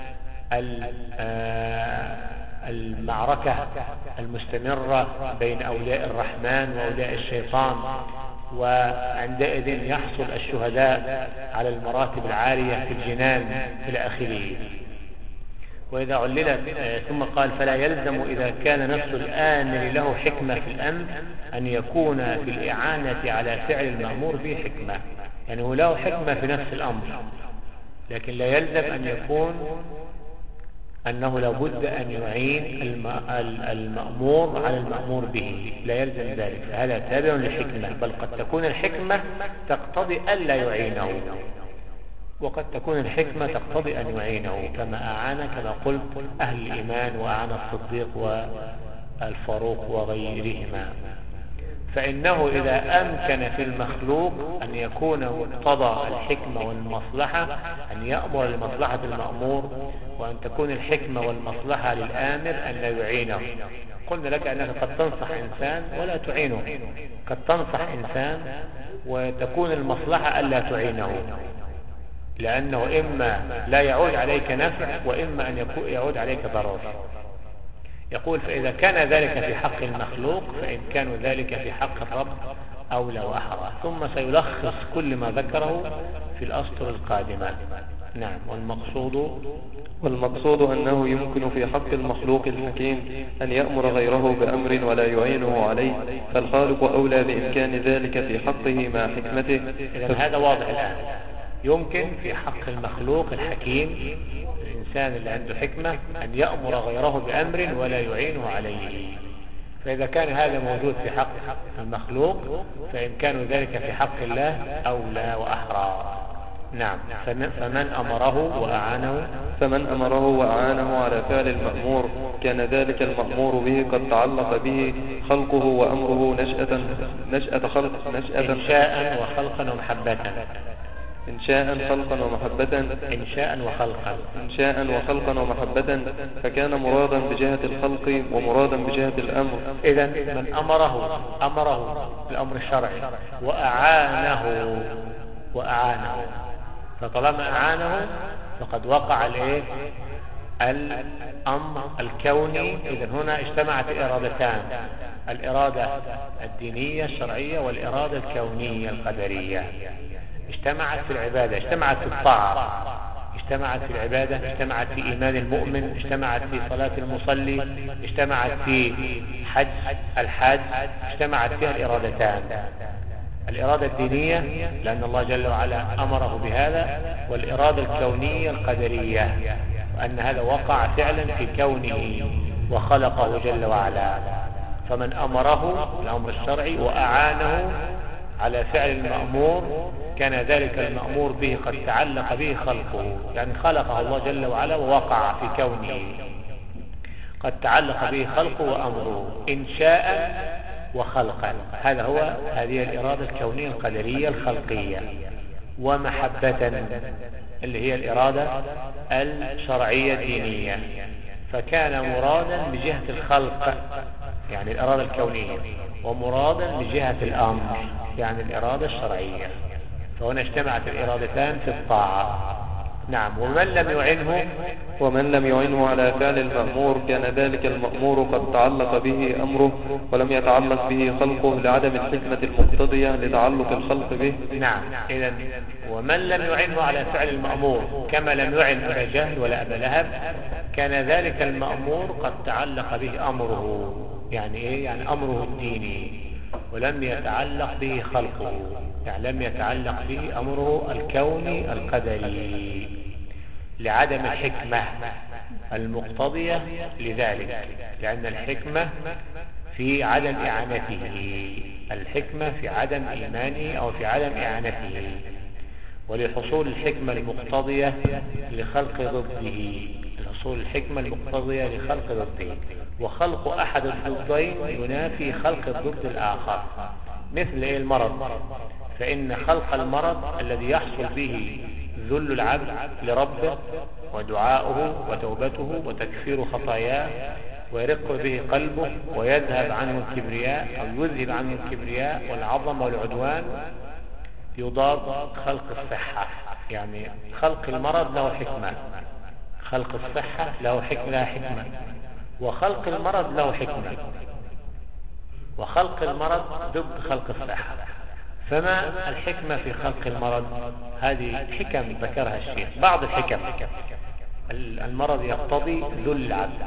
المعركة المستمرة بين أولياء الرحمن وأولياء الشيطان، وعندئذ يحصل الشهداء على المراتب العالية في الجنان إلى آخره. وإذا عللت ثم قال: فلا يلزم إذا كان نفس الآمر له حكمة في الأمر أن يكون في الإعانة على فعل المأمور به حكمة، يعني هو له حكمة في نفس الأمر، لكن لا يلزم أن يكون أنه لابد أن يعين المأمور على المأمور به، لا يلزم ذلك، فهذا تابع للحكمة، بل قد تكون الحكمة تقتضي ألا يعينه، وقد تكون الحكمة تقتضي أن يعينه، كما أعان كما قلت أهل الإيمان وأعان الصديق والفاروق وغيرهما. فإنه إذا أمكن في المخلوق أن يكون مقتضى الحكمة والمصلحة أن يأمر لمصلحة المأمور، وأن تكون الحكمة والمصلحة للآمر أن لا يعينه. قلنا لك أنك قد تنصح إنسان ولا تعينه، قد تنصح إنسان وتكون المصلحة ألا تعينه، لأنه إما لا يعود عليك نفع وإما أن يعود عليك ضرر. يقول فإذا كان ذلك في حق المخلوق فإن كان ذلك في حق الرب أولى وأحرى. ثم سيلخص كل ما ذكره في الأسطر القادمة. نعم. والمقصود أنه يمكن في حق المخلوق الحكيم أن يأمر غيره بأمر ولا يعينه عليه، فالخالق أولى بإمكان ذلك في حقه مع حكمته. إذن هذا واضح الآن. يمكن في حق المخلوق الحكيم الإنسان اللي عنده حكمة أن يأمر غيره بأمر ولا يعينه عليه. فإذا كان هذا موجود في حق المخلوق فإن كان ذلك في حق الله أولى وأحرى. نعم. فمن أمره وأعانه على فعل المأمور كان ذلك المأمور به قد تعلق به خلقه وأمره نشأة إنشاء وخلقا ومحبة. إنشاء وخلقا ومحبة، فكان مرادا بجهة الخلق ومرادا بجهة الأمر. إذن من أمره الأمر الشرعي وأعانه، فطالما أعانه فقد وقع الأمر الكوني. إذن هنا اجتمعت إرادتان، الإرادة الدينية الشرعية والإرادة الكونية القدرية. اجتمعت في العبادة، اجتمعت في الطاعة، اجتمعت في العبادة، اجتمعت في إيمان المؤمن، اجتمعت في صلاة المصلي، اجتمعت في حج الحاج، اجتمعت فيها الإرادتان، الإرادة الدينية لأن الله جل وعلا أمره بهذا، والإرادة الكونية القدرية وأن هذا وقع فعلا في كونه وخلقه جل وعلا. فمن أمره الأمر الشرعي وأعانه على فعل المأمور كان ذلك المأمور به قد تعلق به خلقه، يعني خلقه الله جل وعلا ووقع في كونه، قد تعلق به خلقه وأمره إنشاء وخلقا. هذه الإرادة الكونية القدرية الخلقية. ومحبة اللي هي الإرادة الشرعية الدينية، فكان مرادا بجهة الخلق يعني الإرادة الكونية، ومرادا بجهة الأمر يعني الإرادة الشرعية. فهنا اجتمعت الإرادتان في الطاعة. نعم. ومن لم يعنه على فعل المأمور كان ذلك المأمور قد تعلق به أمره ولم يتعلق به خلقه لعدم الحكمة المقتضية لتعلق الخلق به. نعم. إذن ومن لم يعنه على فعل المأمور كما لم يعن أبا جهل ولا أبا لهب كان ذلك المأمور قد تعلق به أمره، يعني إيه؟ يعني أمره الديني، ولم يتعلق به خلقه، يعني لم يتعلق به أمره الكوني القدري لعدم الحكمة المقتضية لذلك، لأن الحكمة في عدم إعانته، الحكمة في عدم إيمانه أو في عدم إعانته، ولحصول الحكمة المقتضية لخلق ضده، لحصول الحكمة المقتضية لخلق ضده. وخلق أحد الضدين ينافي خلق الضد الآخر، مثل المرض، فإن خلق المرض الذي يحصل به ذل العبد لربه ودعاؤه وتوبته وتكفير خطاياه ويرق به قلبه ويذهب عنه الكبرياء أو يذهب عنه الكبرياء والعظم والعدوان، يضاد خلق الصحة. يعني خلق المرض له حكمة، خلق الصحة له حكمة، وخلق المرض له حكمة، وخلق المرض ضد خلق الصحة. فما الحكمة في خلق المرض؟ هذه حكم ذكرها الشيخ، بعض الحكم. المرض يقتضي ذل العبد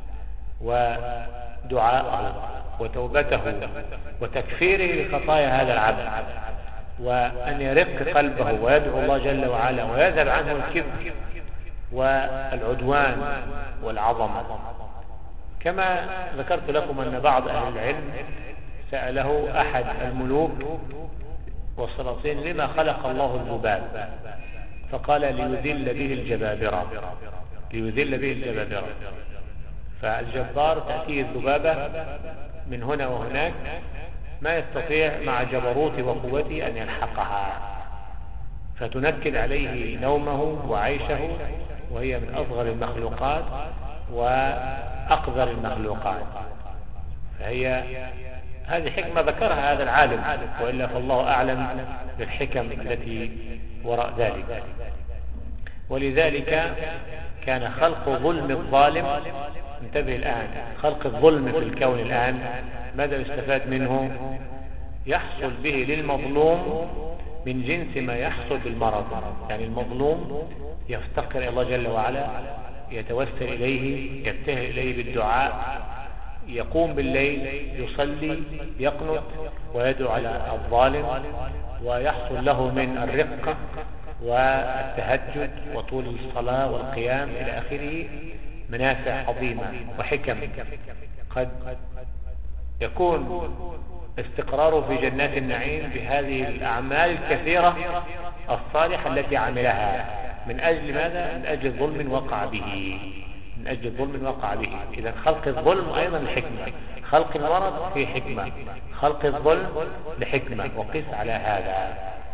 ودعاءه وتوبته وتكفيره لخطايا هذا العبد، وأن يرق قلبه ويدعو الله جل وعلا ويذهب عنه الكبر والعدوان والعظمة. كما ذكرت لكم أن بعض أهل العلم سأله أحد الملوك والسلاطين لما خلق الله الذباب؟ فقال ليذل به الجبابرة، ليذل به الجبابرة. فالجبار تأتيه الذبابة من هنا وهناك ما يستطيع مع جبروته وقوته أن يلحقها، فتنكد عليه نومه وعيشه، وهي من أصغر المخلوقات وأقذر المخلوقات. فهي هذه حكمة ذكرها هذا العالم، وإلا فالله أعلم بالحكم التي وراء ذلك. ولذلك كان خلق ظلم الظالم، انتبه الآن، خلق الظلم في الكون الآن ماذا يستفاد منه؟ يحصل به للمظلوم من جنس ما يحصل بالمرض. يعني المظلوم يفتقر إلى الله جل وعلا، يتوسل إليه، يبتهل إليه بالدعاء، يقوم بالليل يصلي يقنط ويدعو على الظالم، ويحصل له من الرقة والتهجد وطول الصلاة والقيام إلى آخره منافع عظيمة وحكم. قد يكون استقراره في جنات النعيم بهذه الأعمال الكثيرة الصالحة التي عملها. من أجل ماذا؟ من أجل ظلم وقع به، من أجل ظلم وقع به. إذا خلق الظلم أيضا لحكمة، خلق المرض في حكمة، خلق الظلم لحكمة، وقس على هذا.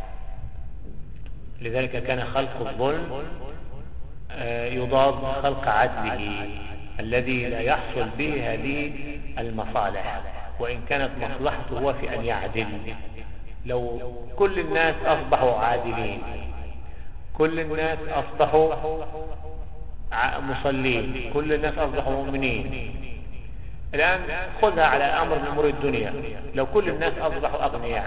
لذلك كان خلق الظلم يضاد خلق عدله الذي لا يحصل به هذه المصالح، وإن كانت مصلحته هو في أن يعدل. لو كل الناس أصبحوا عادلين، كل الناس أصبحوا مصلين، كل الناس أصبحوا مؤمنين. الآن خذها على أمر من أمور الدنيا، لو كل الناس أصبحوا أغنياء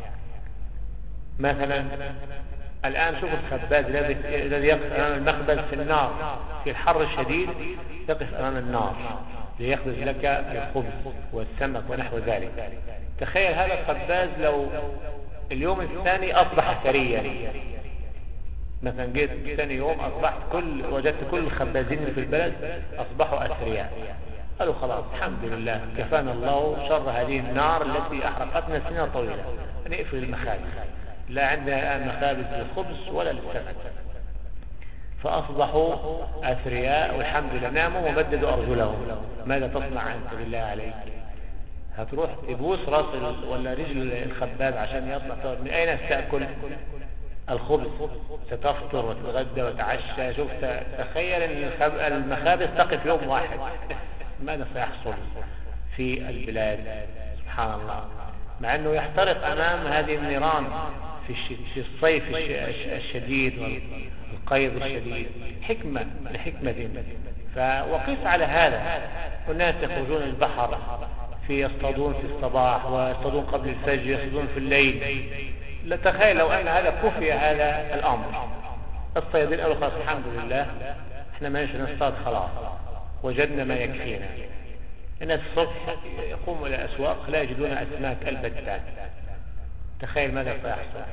مثلا، الآن شوف الخباز الذي يقف أمام المخبز في النار في الحر الشديد، يقف أمام النار ليخبز لك الخبز والسمك ونحو ذلك. تخيل هذا الخباز لو اليوم الثاني أصبح ثريا، مثلا جيت ثاني يوم أصبحت وجدت كل الخبازين في البلد أصبحوا أثرياء، قالوا خلاص الحمد لله كفانا الله شر هذه النار التي أحرقتنا سنين طويلة، نقفل المخابز، لا عندنا الآن مخابز للخبز ولا للسمك. فأصبحوا أثرياء والحمد لله، ناموا ومددوا أرجلهم. ماذا تصنع أنت بالله عليك؟ هتروح تبوس راس ولا رجل الخباز عشان يطلع؟ من أين ستأكل الخبز؟ ستفطر وتتغدى وتعشى. شوف تخيل أن المخابز تقف يوم واحد، ماذا سيحصل في البلاد؟ سبحان الله. مع أنه يحترق أمام هذه النيران في الصيف الشديد والقيض الشديد، حكمة لحكمة. فوقف على هذا. والناس يخرجون البحر يصطادون في الصباح ويصطادون قبل الفجر، يصطادون في الليل. لا تخيل لو أن هذا كفي هذا الأمر، الصيادين قالوا خلاص الحمد لله احنا ما نصطاد خلاص وجدنا ما يكفينا. الناس الصبح يقوموا إلى الأسواق لا يجدون أسماك البتة. تخيل ماذا سيحصل.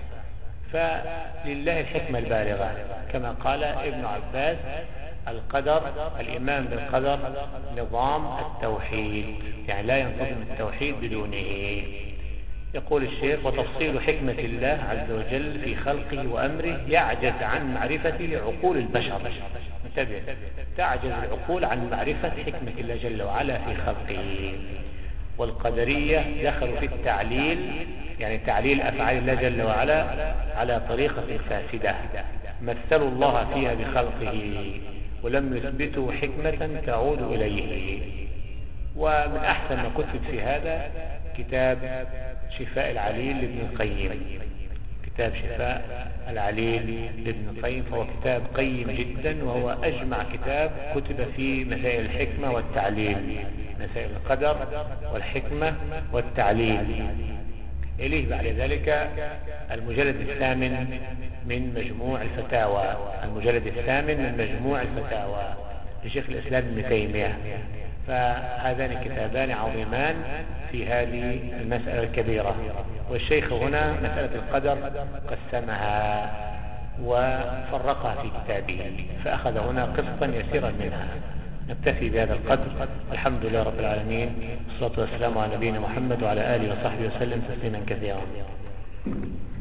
فلله الحكمة البالغة كما قال ابن عباس: القدر، الإيمان بالقدر نظام التوحيد، يعني لا ينتظم التوحيد بدونه. يقول الشيخ: وتفصيل حكمة الله عز وجل في خلقه وأمره يعجز عن معرفة عقول البشر. انتبه، تعجز العقول عن معرفة حكمة الله جل وعلا في خلقه. والقدرية دخلوا في التعليل، يعني تعليل أفعال الله جل وعلا على طريقة فاسدة، مثلوا الله فيها بخلقه ولم يثبتوا حكمة تعود إليه. ومن أحسن ما كتب في هذا كتاب شفاء العليل لابن القيم، كتاب شفاء العليل لابن القيم، فهو كتاب قيم جدا، وهو أجمع كتاب كتب في مسائل الحكمة والتعليل، مسائل القدر والحكمة والتعليل. إليه بعد ذلك المجلد الثامن من مجموع الفتاوى، المجلد الثامن من مجموع الفتاوى لشيخ الإسلام ابن تيمية. فهذان كتابان عظيمان في هذه المسألة الكبيرة. والشيخ هنا مسألة القدر قسمها وفرقها في كتابه، فأخذ هنا قسطا يسيرا منها. نكتفي بهذا القدر. الحمد لله رب العالمين، والصلاة والسلام على نبينا محمد وعلى آله وصحبه وسلم تسليما كثيرا.